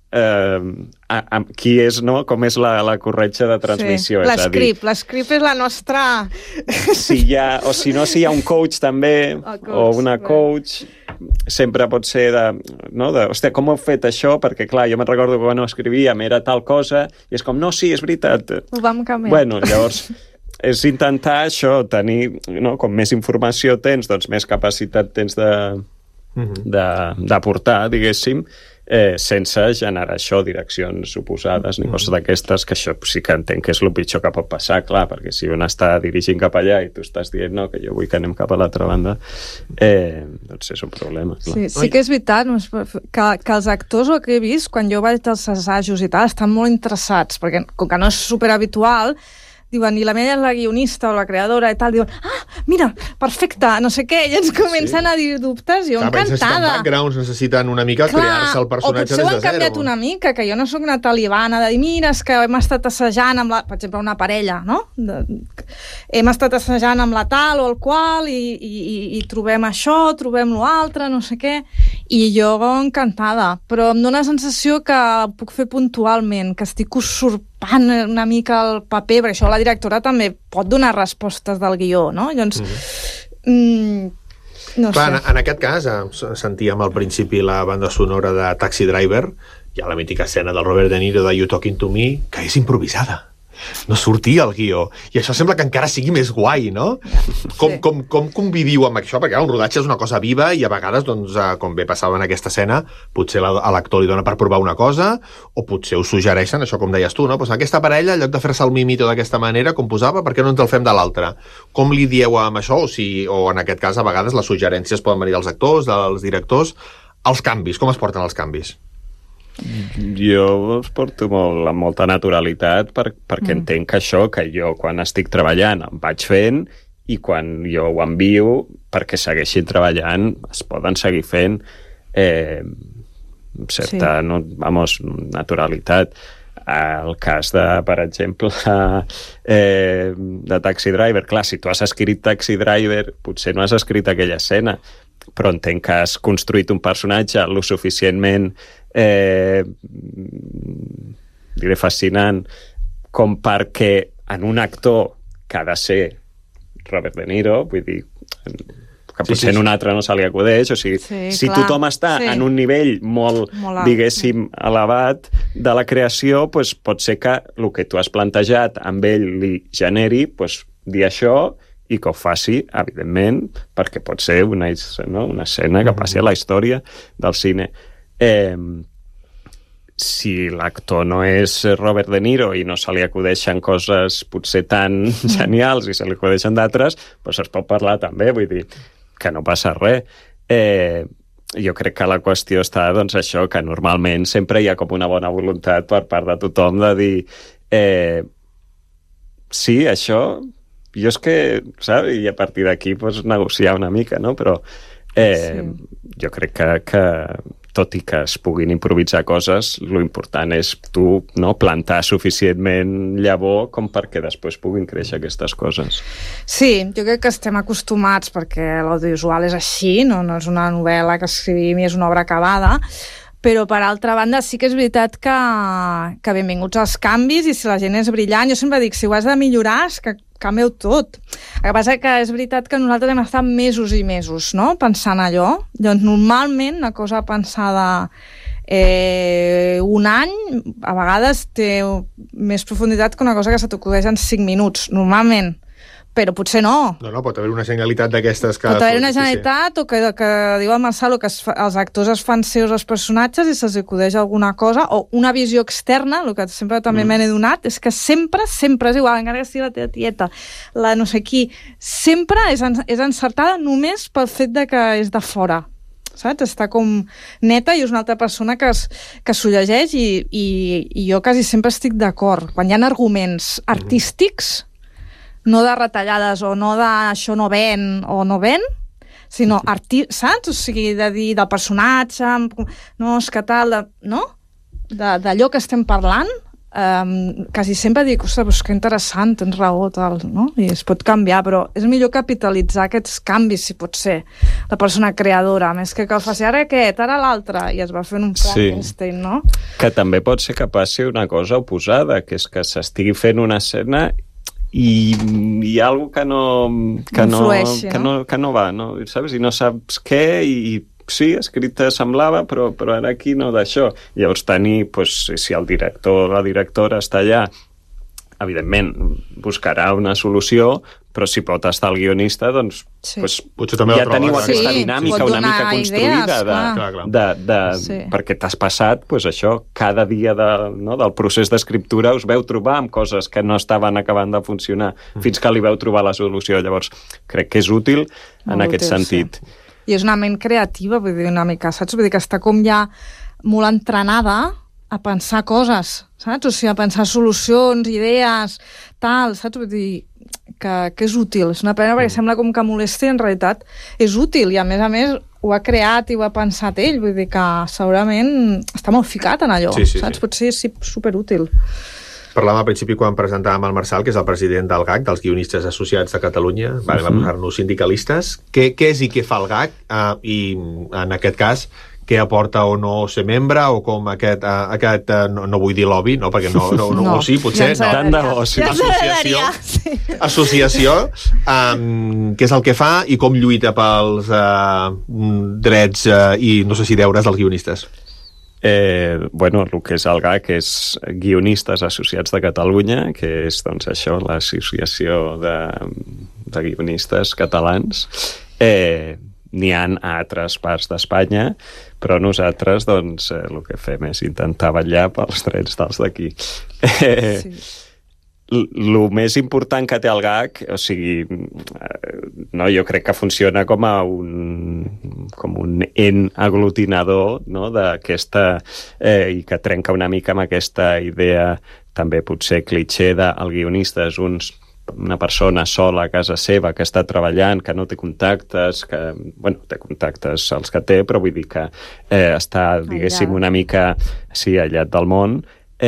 qui és, no? Com és la corretja de transmissió. Sí. L'escript és la nostra... Si hi ha, o si no, si hi ha un coach també, o una coach, sempre pot ser hòstia, com heu fet això? Perquè, clar, jo me'n recordo que quan ho escrivíem era tal cosa, i és com, no, sí, és veritat. Ho vam canviar. Bueno, llavors... és intentar això, tenir, no? Com més informació tens, doncs més capacitat tens d'aportar, diguéssim, sense generar això, direccions oposades ni coses d'aquestes, que això sí que entenc que és el pitjor que pot passar, clar, perquè si un està dirigint cap allà i tu estàs dient no, que jo vull que anem cap a l'altra banda, doncs és un problema, clar. Sí que és veritat que els actors, el que he vist quan jo vaig als assajos i tal, estan molt interessats, perquè com que no és superhabitual, diuen, i la meva és la guionista o la creadora i tal, diuen, mira, perfecte, no sé què, i ens comencen a dir dubtes, jo encantada. Necessiten backgrounds, necessiten una mica crear-se el personatge des de zero. O potser ho han canviat una mica, que jo no sóc una talibana de dir, mira, és que hem estat assajant amb per exemple, una parella, no? Hem estat assajant amb la tal o el qual i trobem això, trobem l'altre, no sé què, i jo encantada, però em dóna la sensació que puc fer puntualment, que estic usurpant una mica el paper, perquè això la directora també pot donar respostes del guió, no? Llavors, no clar, sé. En aquest cas, sentíem al principi la banda sonora de Taxi Driver, hi ha la mítica escena del Robert De Niro de You Talking to Me, que és improvisada. No sortia el guió. I això sembla que encara sigui més guai, no? Com conviviu amb això? Perquè un rodatge és una cosa viva i a vegades, doncs, com bé passava en aquesta escena, potser a l'actor li dona per provar una cosa o potser us suggereixen, això com deies tu, no? Pues aquesta parella, en lloc de fer-se el mimito d'aquesta manera, com posava, per què no ens el fem de l'altra? Com li dieu amb això? O en aquest cas, a vegades, les suggerències poden venir dels actors, dels directors. Els canvis, com es porten els canvis? Jo els porto amb molta naturalitat perquè entenc que això, que jo quan estic treballant em vaig fent i quan jo ho envio perquè segueixin treballant es poden seguir fent certa naturalitat. El cas de, per exemple, de Taxi Driver, clar, si tu has escrit Taxi Driver potser no has escrit aquella escena, però entenc que has construït un personatge lo suficientment diré fascinant com perquè en un actor que ha de ser Robert De Niro, vull dir que potser en un altre no se li acudeix, o sigui, si tothom està en un nivell molt diguéssim, elevat de la creació, doncs pot ser que el que tu has plantejat amb ell li generi, doncs dir això i que ho faci, evidentment, perquè pot ser una escena que passi a la història del cine. Si l'actor no és Robert De Niro i no se li acudeixen coses potser tan genials i se li acudeixen d'altres, doncs es pot parlar també, vull dir que no passa res. Jo crec que la qüestió està, doncs, això, que normalment sempre hi ha com una bona voluntat per part de tothom de dir sí, això jo és que, saps? I a partir d'aquí pues, negociar una mica, no? Però jo crec que tot i que es puguin improvisar coses, lo important és tu plantar suficientment llavor com perquè després puguin créixer aquestes coses. Sí, jo crec que estem acostumats perquè l'audiovisual és així, no és una novel·la que escrivim i és una obra acabada, Però, per altra banda, sí que és veritat que benvinguts els canvis, i si la gent és brillant, jo sempre dic, si ho has de millorar, és que canvieu tot. El que passa que és veritat que nosaltres hem estat mesos i mesos, no?, pensant allò. Doncs normalment una cosa pensada un any, a vegades té més profunditat que una cosa que se t'acudeix en 5 minuts, normalment. Però potser no. No, pot haver una genialitat d'aquestes que... Pot haver una genialitat, o que diu el Marcelo, que els actors es fan seus els personatges i se'ls acudeix alguna cosa, o una visió externa, el que sempre també me n'he donat, és que sempre és igual, encara que sigui la teva tieta, la no sé qui, sempre és encertada només pel fet de que és de fora. Saps? Està com neta i és una altra persona que s'ho llegeix i jo quasi sempre estic d'acord. Quan hi ha arguments artístics, no de retallades o no de això no ven o no ven, sinó saps? O sigui, de dir del personatge, no, és que tal, no? D'allò que estem parlant, quasi sempre dic, ostres, que interessant, tens raó, tal, no? I es pot canviar, però és millor capitalitzar aquests canvis, si pot ser, la persona creadora, més que el faci ara aquest, ara l'altre, i es va fent un Frankenstein, no? Que també pot ser que passi una cosa oposada, que és que s'estigui fent una escena i hi ha alguna cosa que no va, no? Saps? I no saps què, i sí, escrit semblava, però ara aquí no d'això. Llavors tenir, si el director o la directora està allà, evidentment buscarà una solució, però si pot estar el guionista, doncs potser també ja teniu aquesta dinàmica una mica construïda perquè t'has passat això, cada dia del procés d'escriptura us veu trobar amb coses que no estaven acabant de funcionar fins que li veu trobar la solució. Llavors crec que és útil en aquest sentit. I és una ment creativa, vull dir, una mica, saps? Vull dir que està com ja molt entrenada a pensar coses, saps? O sigui, a pensar solucions, idees, tal, saps? Vull dir que és útil. És una pena perquè sembla com que molesta i en realitat és útil i a més ho ha creat i ho ha pensat ell. Vull dir que segurament està molt ficat en allò, saps? Potser és superútil. Parlàvem al principi quan presentàvem el Marçal, que és el president del GAC, dels guionistes associats de Catalunya. Va posar-nos sindicalistes. Què és i què fa el GAC? I en aquest cas, què aporta o no ser membre, o com aquest no vull dir lobby, no, perquè no sí, potser tant de bo, associació, què és el que fa i com lluita pels drets i no sé si deures dels guionistes. El que és el GAC és Guionistes Associats de Catalunya, que és això, l'associació de guionistes catalans. N'hi ha a altres parts d'Espanya, però nosaltres el que fem és intentar vetllar pels drets dels d'aquí. El més important que té el GAC, o sigui, jo crec que funciona com un en aglutinador, no, d'aquesta i que trenca una mica amb aquesta idea també potser clitxer del guionista és una persona sola a casa seva que està treballant, que no té contactes, té contactes els que té, però vull dir que està, diguéssim, una mica aïllat del món,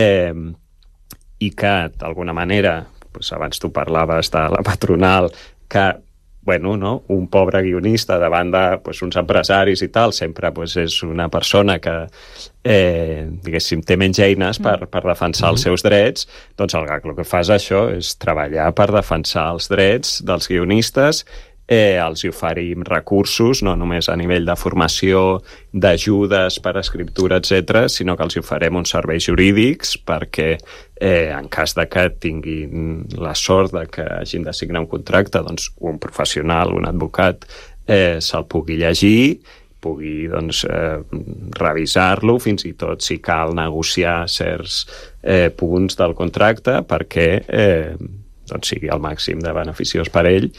i que, d'alguna manera, abans tu parlaves de la patronal, que un pobre guionista davant d'uns empresaris i tal, sempre és una persona que, diguéssim, té menys eines per defensar els seus drets. Doncs el GAC el que fa és això, és treballar per defensar els drets dels guionistes, els hi oferim recursos, no només a nivell de formació, d'ajudes per a escriptura, etc., sinó que els hi oferim uns serveis jurídics perquè en cas de que tinguin la sort de que hagin de signar un contracte, doncs un professional, un advocat, se'l pugui llegir, pugui revisar-lo, fins i tot si cal negociar certs punts del contracte perquè sigui el màxim de beneficiós per ell.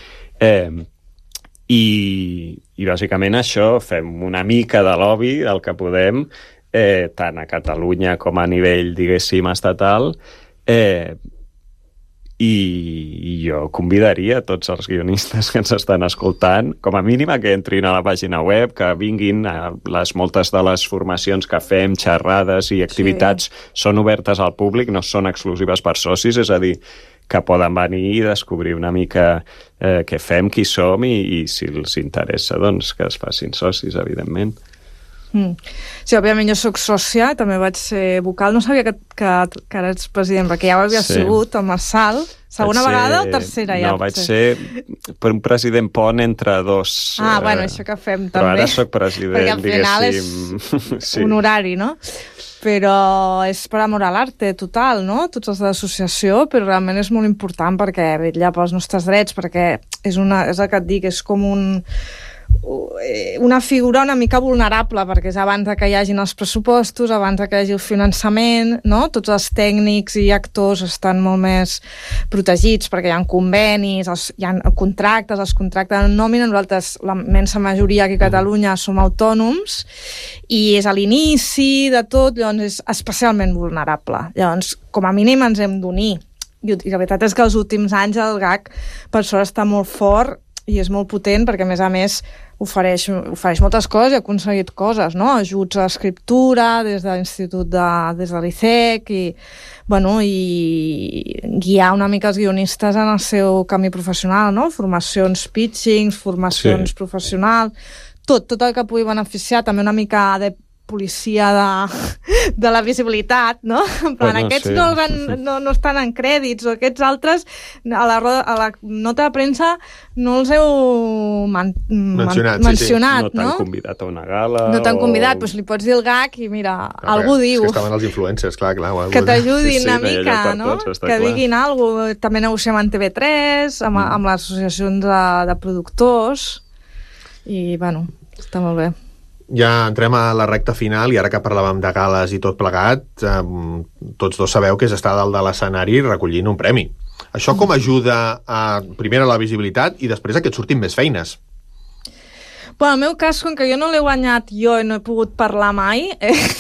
I bàsicament això, fem una mica de lobby del que podem, tant a Catalunya com a nivell, diguéssim, estatal, i jo convidaria tots els guionistes que ens estan escoltant, com a mínim que entrin a la pàgina web, que vinguin a moltes de les formacions que fem, xerrades i activitats són obertes al públic, no són exclusives per socis, és a dir, que poden venir i descobrir una mica què fem, qui som i si els interessa, doncs que es facin socis, evidentment. Sí, òbviament jo soc sòcia, també vaig ser vocal. No sabia que ara ets president, perquè ja ho havia sigut, el Marçal. Segona vegada o tercera ja? No, vaig ser per un president pont entre dos. Bueno, això que fem també. Però ara soc president, perquè al final és honorari, no? Però és per amor a l'arte total, no? Tots els de l'associació, però realment és molt important perquè vetlla pels nostres drets, perquè és el que et dic, és com una figura una mica vulnerable, perquè és abans que hi hagin els pressupostos, abans que hi hagi el finançament, no? Tots els tècnics i actors estan molt més protegits perquè hi ha convenis, hi ha contractes, els contractes en nòmina. Nosaltres, la immensa majoria aquí a Catalunya, som autònoms i és a l'inici de tot, llavors és especialment vulnerable. Llavors, com a mínim ens hem d'unir. I la veritat és que els últims anys el GAC per sort està molt fort i és molt potent perquè, a més, ofereix moltes coses i ha aconseguit coses, no? Ajuts a l'escriptura des de l'Institut, des de l'ICEC i guiar una mica els guionistes en el seu camí professional, no? Formacions pitchings, formacions professionals, tot el que pugui beneficiar, també una mica de policia de la visibilitat, no? En plan, aquests no estan en crèdits, o aquests altres a la nota de premsa no els heu mencionat, no t'han convidat a una gala. No t'han convidat, doncs li pots dir el GAC i mira, algú diu. És que estaven els influencers, clar. Que t'ajudin una mica, no? Que diguin alguna cosa. També negociem amb TV3, amb les associacions de productors, i, està molt bé. Ja entrem a la recta final i ara que parlàvem de gales i tot plegat, tots dos sabeu que és estar dalt de l'escenari recollint un premi. Això com ajuda primer a la visibilitat i després a que et surtin més feines? En el meu cas, com que jo no l'he guanyat jo i no he pogut parlar mai...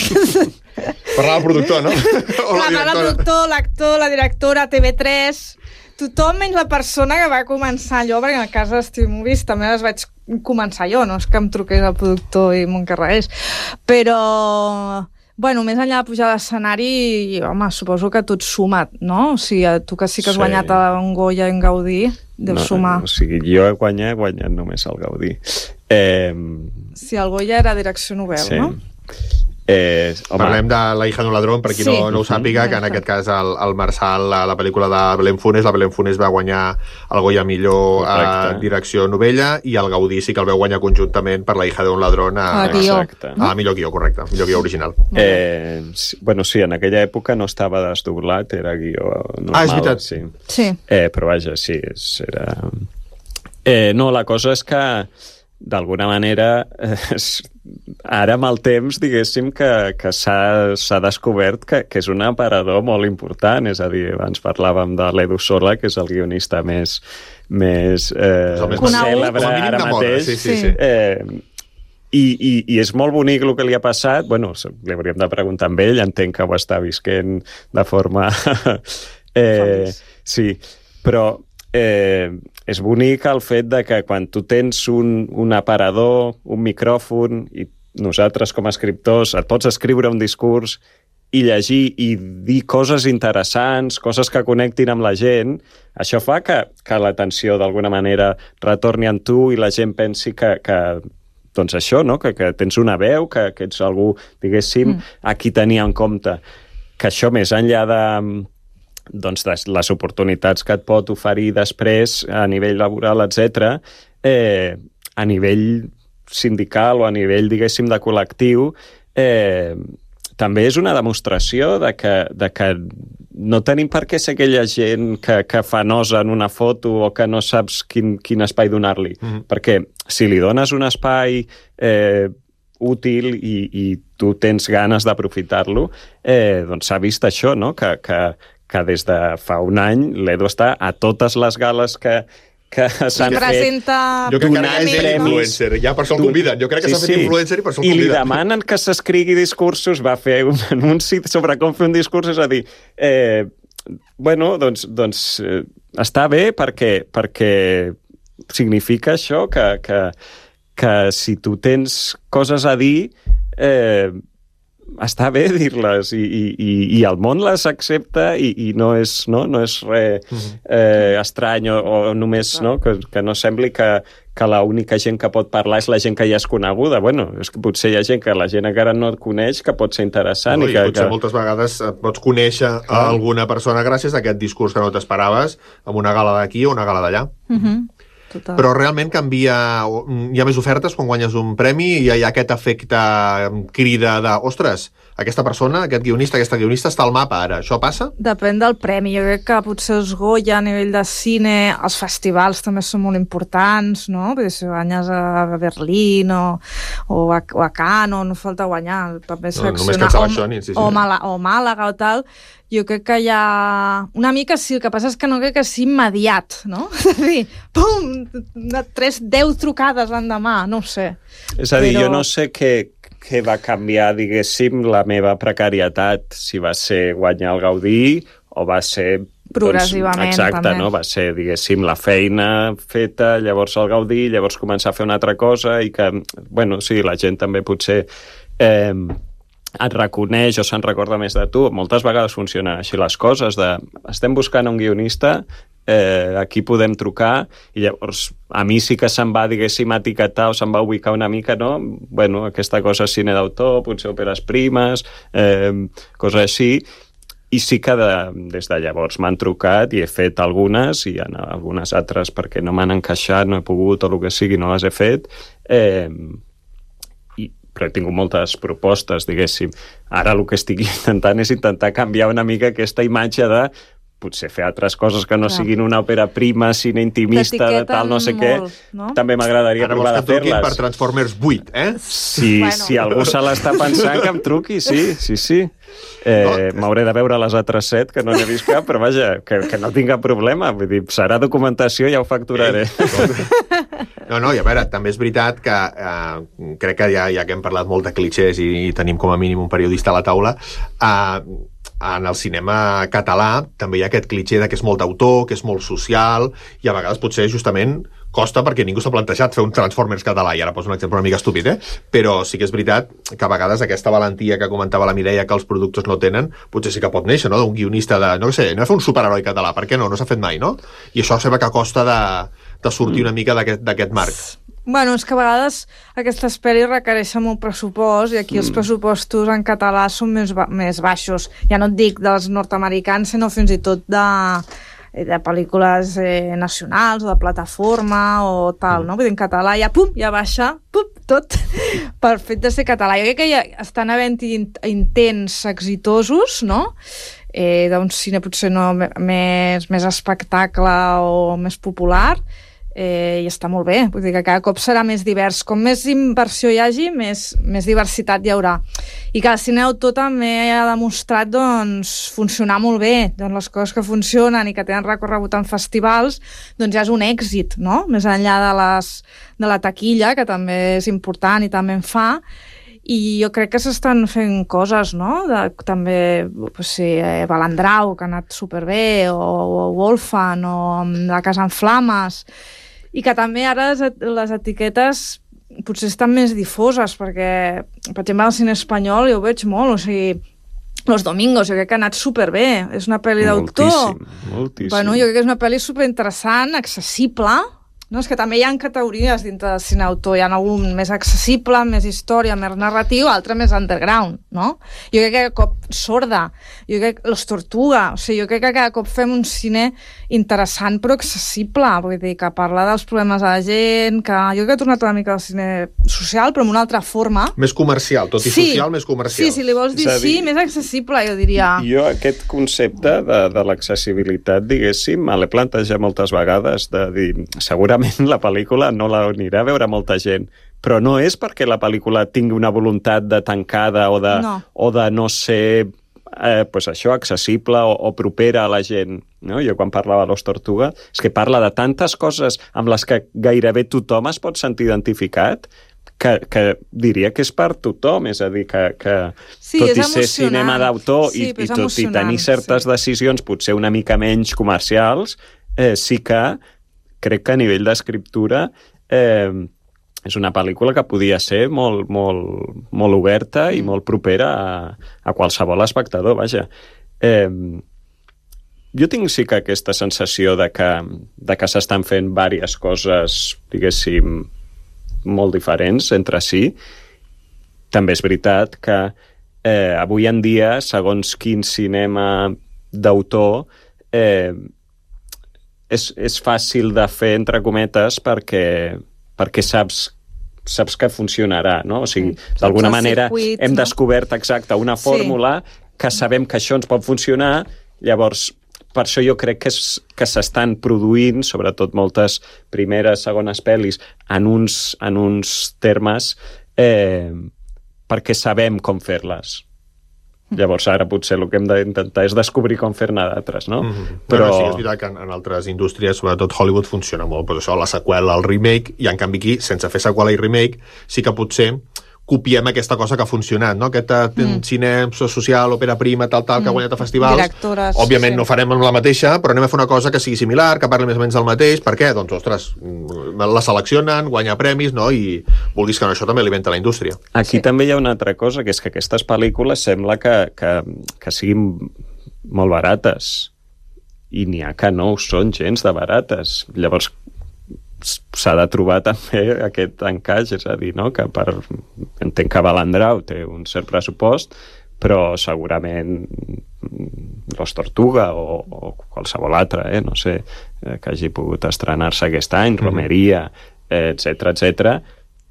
Parlar al productor, no? Parlar al productor, l'actor, la directora, TV3... Tothom menys la persona que va començar allò, perquè en el cas d'Steve Movies també les vaig començar jo, no és que em truqués el productor i m'encarregués. Però, més enllà de pujar a l'escenari, home, suposo que tot suma, no? O sigui, tu que sí que has guanyat un Goya en Gaudí, deus sumar. O sigui, jo he guanyat només el Gaudí. Sí, el Goya era direcció novel, no? Parlem de La hija d'un ladrón, per qui no ho sàpiga, que en aquest cas el Marçal, la pel·lícula de Belén Funes, la Belén Funes va guanyar el Goya millor direcció novella, i el Gaudí sí que el veu guanyar conjuntament per La hija d'un ladrón a millor guió, correcte, millor guió original. Sí, en aquella època no estava desdoblat, era guió normal. És veritat. Sí. Però vaja, sí, era... No, la cosa és que d'alguna manera ara amb el temps diguéssim que s'ha descobert que és un aparador molt important, és a dir, abans parlàvem de l'Edu Sola, que és el guionista més cèlebre ara mateix. I és molt bonic el que li ha passat. Li hauríem de preguntar amb ell, entenc que ho està visquent de forma sí, però és bonic el fet de que quan tu tens un aparador, un micròfon, i nosaltres com a escriptors et pots escriure un discurs i llegir i dir coses interessants, coses que connectin amb la gent, això fa que l'atenció d'alguna manera retorni en tu i la gent pensi que doncs això, no? Que tens una veu, que ets algú, diguéssim, a qui tenir en compte. Que això més enllà de les oportunitats que et pot oferir després a nivell laboral, etc., a nivell sindical o a nivell, diguéssim, de col·lectiu, també és una demostració de que no tenim per què ser aquella gent que fa nosa en una foto o que no saps quin espai donar-li. Perquè si li dones un espai útil i tu tens ganes d'aprofitar-lo, doncs s'ha vist això, no? Que des de fa un any l'Edu està a totes les gales que s'han fet. Jo crec que ara és influencer, ja per això el conviden. Jo crec que s'ha fet influencer i per això el conviden. I li demanen que s'escrigui discursos, va fer un anunci sobre com fer un discurs, és a dir, doncs està bé perquè significa això, que si tu tens coses a dir, està bé dir-les i el món les accepta i no és res estrany o només que no sembli que que l'única gent que pot parlar és la gent que ja és coneguda. Bueno, és que potser hi ha gent que la gent encara no et coneix, que pot ser interessant. I potser moltes vegades pots conèixer a alguna persona gràcies a aquest discurs que no t'esperaves en una gala d'aquí o una gala d'allà. Total. Però realment canvia... Hi ha més ofertes quan guanyes un premi i hi ha aquest efecte crida de ostres, aquesta persona, aquest guionista, aquesta guionista està al mapa ara. Això passa? Depèn del premi. Jo crec que potser els Goya a nivell de cine, els festivals també són molt importants, no? Perquè si guanyes a Berlín o a Cannes, no falta guanyar. També només pensava això, ni insistir. O Màlaga o tal. Jo crec que hi ha... Una mica sí, el que passa és que no crec que sigui immediat, no? És a dir, pum, 10 trucades l'endemà, no ho sé. És a dir, jo no sé què va canviar, diguéssim, la meva precarietat, si va ser guanyar el Gaudí o va ser... Progressivament, exacte, també. No? Va ser, diguéssim, la feina feta, llavors el Gaudí, llavors començar a fer una altra cosa i que, bueno, sí, la gent també potser... et reconeix o se'n recorda més de tu. Moltes vegades funcionen així les coses, estem buscant un guionista, aquí podem trucar, i llavors a mi sí que se'm va, diguéssim, etiquetar o se'm va ubicar una mica, no? Bueno, aquesta cosa cine d'autor, potser òperes primes, coses així, i sí que des de llavors m'han trucat i he fet algunes, i algunes altres perquè no m'han encaixat, no he pogut, o el que sigui, no les he fet, però he tingut moltes propostes, diguéssim. Ara el que estic intentant és intentar canviar una mica aquesta imatge de potser fer altres coses que no siguin una òpera prima, cine intimista, de tal, no sé què. No? També m'agradaria provar de fer-les. Ara vols que truquin per Transformers 8, eh? Si algú se l'està pensant, que em truqui, sí. M'hauré de veure les altres 7, que no n'he vist cap, però vaja, que no tinc cap problema. Vull dir, serà documentació i ja ho facturaré. No, i a veure, també és veritat que crec que ja que hem parlat molt de clichés i tenim com a mínim un periodista a la taula, en el cinema català també hi ha aquest cliché de que és molt d'autor, que és molt social, i a vegades potser justament costa perquè ningú s'ha plantejat fer un Transformers català, i ara poso un exemple una mica estúpid, però sí que és veritat que a vegades aquesta valentia que comentava la Mireia que els productors no tenen, potser sí que pot néixer, no?, d'un guionista de, no sé, no fer un superheroi català, per què no? No s'ha fet mai, no? I això sembla que costa de sortir una mica d'aquest marc. Bueno, és que a vegades aquestes pel·lis requereixen molt pressupost i aquí els pressupostos en català són més baixos. Ja no et dic dels nord-americans, sinó fins i tot de pel·lícules nacionals o de plataforma o tal, no? Vull dir, en català ja, ja baixa, tot per fet de ser català. Jo crec que ja estan havent-hi intents exitosos, no?, d'un cine potser no més espectacle o més popular, i està molt bé, vull dir que cada cop serà més divers. Com més inversió hi hagi, més diversitat hi haurà. I que el cine d'autor també ha demostrat, doncs, funcionar molt bé. Doncs les coses que funcionen i que tenen recorregut en festivals, doncs ja és un èxit, no? Més enllà de la taquilla, que també és important i també en fa. I jo crec que s'estan fent coses, no? També, Balandrau, que ha anat superbé, o Wolfan, o La casa en flames, i que també ara les etiquetes potser estan més difoses, perquè, per exemple, el cine espanyol jo ho veig molt, o sigui, Los Domingos, jo crec que ha anat superbé, és una pel·li d'autor. Moltíssim. Bueno, jo crec que és una pel·li superinteressant, accessible. No, és que també hi ha categories dintre del cine d'autor. Hi ha algun més accessible, més història, més narratiu, altre més underground, no? Jo crec que cada cop Sorda, jo crec que Los Tortuga, o sigui, jo crec que cada cop fem un cine interessant però accessible, vull dir, que parla dels problemes de la gent, que jo crec que ha tornat una mica al cine social, però amb una altra forma. Més comercial, tot i social, més comercial. Sí, si li vols dir sí, més accessible, jo diria. Jo aquest concepte de l'accessibilitat, diguéssim, me l'he plantejat moltes vegades, de dir, segurament la pel·lícula no l'anirà a veure molta gent, però no és perquè la pel·lícula tingui una voluntat de tancada o de no ser això, accessible o propera a la gent. No? Jo quan parlava de Los Tortuga és que parla de tantes coses amb les que gairebé tothom es pot sentir identificat que diria que és per tothom, és a dir, que sí, tot i ser cinema d'autor i tot i tenir certes decisions potser una mica menys comercials, sí que crec que a nivell d'escriptura és una pel·lícula que podia ser molt, molt, molt oberta i molt propera a qualsevol espectador, vaja. jo tinc sí que aquesta sensació de que s'estan fent diverses coses, diguéssim, molt diferents entre si. També és veritat que avui en dia, segons quin cinema d'autor, és fàcil de fer, entre cometes, perquè saps que funcionarà, no? O sigui, d'alguna manera hem descobert exacte una fórmula que sabem que això ens pot funcionar, llavors per això jo crec que s'estan produint, sobretot moltes primeres, segones pel·lis, en uns termes perquè sabem com fer-les. Llavors ara potser el que hem d'intentar és descobrir com fer-ne d'altres, no? Però sí que és veritat que en altres indústries, sobretot Hollywood, funciona molt, però això, la seqüela, el remake, i en canvi aquí, sense fer seqüela i remake, sí que potser copiem aquesta cosa que ha funcionat, no? Aquest cine social, òpera prima, tal, que ha guanyat a festivals. Directores, òbviament no farem la mateixa, però anem a fer una cosa que sigui similar, que parli més o menys del mateix. Per què? Doncs, ostres, la seleccionen, guanya premis, no? I vulguis que no, això també alimenta la indústria. Aquí també hi ha una altra cosa, que és que aquestes pel·lícules sembla que siguin molt barates. I n'hi ha que no ho són gens de barates. Llavors, s'ha de trobar també aquest encaix, és a dir, no? Que entenc que Balandrau té un cert pressupost, però segurament Los Tortuga o qualsevol altre, no sé, que hagi pogut estrenar-se aquest any, Romeria, etc.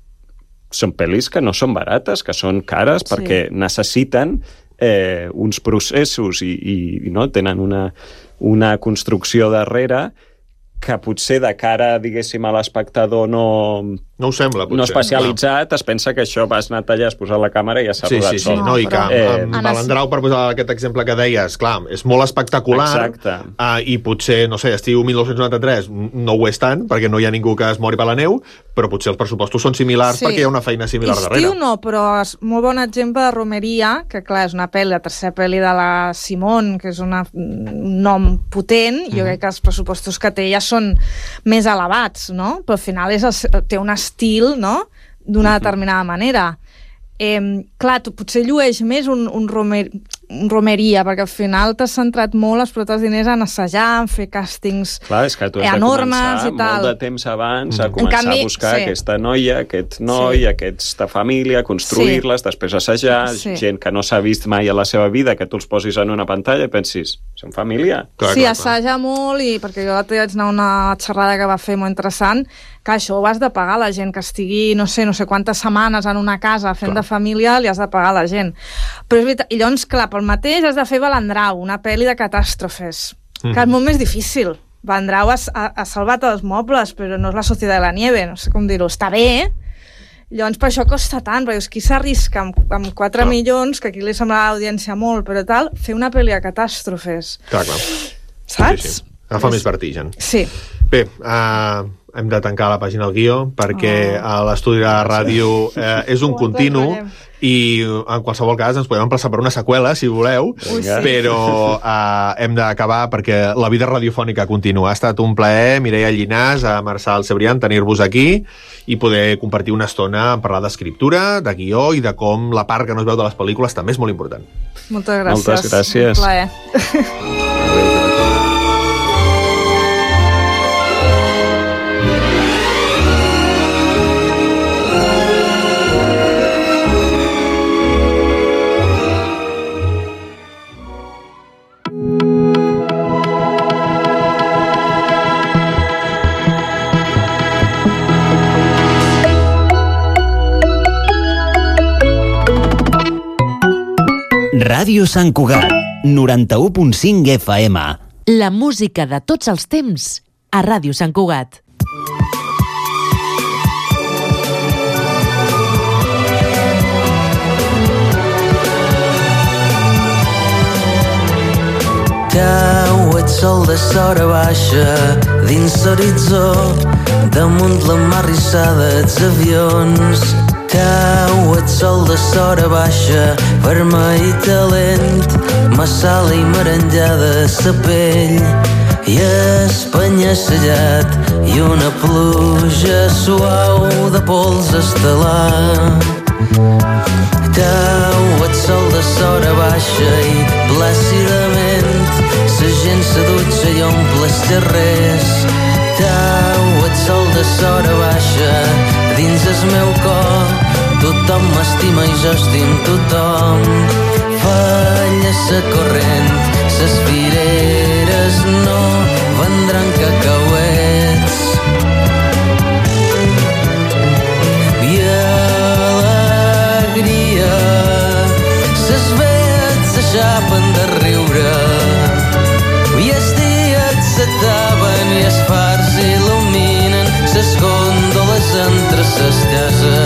Són pel·lis que no són barates, que són cares, perquè necessiten uns processos i no tenen una construcció darrere que potser de cara, diguéssim, a l'espectador no ho sembla, potser. No especialitzat, es pensa que això vas anar allà, has posat la càmera i ja s'ha rodat sol. No, i que amb Balandrau, per posar aquest exemple que deies, clar, és molt espectacular, i potser, no sé, estiu 1993 no ho és tant, perquè no hi ha ningú que es mori per la neu, però potser els pressupostos són similars perquè hi ha una feina similar darrere. Estiu no, però és molt bon exemple de Romeria, que clar, és una pel·li, la tercera pel·li de la Simone, que és un nom potent, jo crec que els pressupostos que té ja són més elevats, no? Però al final té un estil, no?, d'una determinada manera. Clar, tu potser llueix més un Romeria, perquè al final t'has centrat molt, has posat els diners en assajar, en fer càstings enormes i tal. Clar, és que tu has de començar molt de temps abans a començar a buscar aquesta noia, aquest noi, aquesta família, construir-les, després assajar, gent que no s'ha vist mai a la seva vida, que tu els posis en una pantalla i pensis, són família? Sí, assaja molt, i perquè jo vaig anar a una xerrada que va fer molt interessant, que això ho has de pagar a la gent, que estigui no sé quantes setmanes en una casa fent de família, li has de pagar a la gent. Però és veritat, i llavors, clar, pel mateix has de fer Balandrau, una pel·li de catàstrofes, que és molt més difícil. Balandrau ha salvat els mobles, però no és la Societat de la Nieve, no sé com dir-ho, està bé, llavors per això costa tant, perquè qui s'arrisca amb 4 milions, que aquí li sembla a l'audiència molt, però tal, fer una pel·li de catàstrofes. Clar. Saps? Agafa més vertigen. Sí. Bé, hem de tancar la pàgina del guió, perquè l'estudi de la ràdio és un continu, i en qualsevol cas ens podem emplaçar per una seqüela, si voleu, però hem d'acabar perquè la vida radiofònica continua. Ha estat un plaer, Mireia Llinàs, a Marçal Cebrián, tenir-vos aquí i poder compartir una estona a parlar d'escriptura, de guió i de com la part que no es veu de les pel·lícules també és molt important. Moltes gràcies. Moltes gràcies. Un plaer. Ràdio Sant Cugat, 91.5 FM. La música de tots els temps a Ràdio Sant Cugat. Cau el sol de sora baixa dins l'horitzó, damunt la mar rissada els avions. Cau el sol de sora baixa, vermell i talent, massala i merenjada sa pell, i Espanya sellat i una pluja suau de pols estel·lar. Cau el sol de sora baixa i plàcidament sa gent s'adorm les gerrers. Tau, ets sol de sora baixa dins el meu cor. Tothom m'estima i jo estim tothom. Falla sa corrent, ses fireres no vendran cacauets. I alegria, ses vets s'aixapen de riure. I els dies s'ataven i els fars il·luminen ses gòndoles entre ses llases.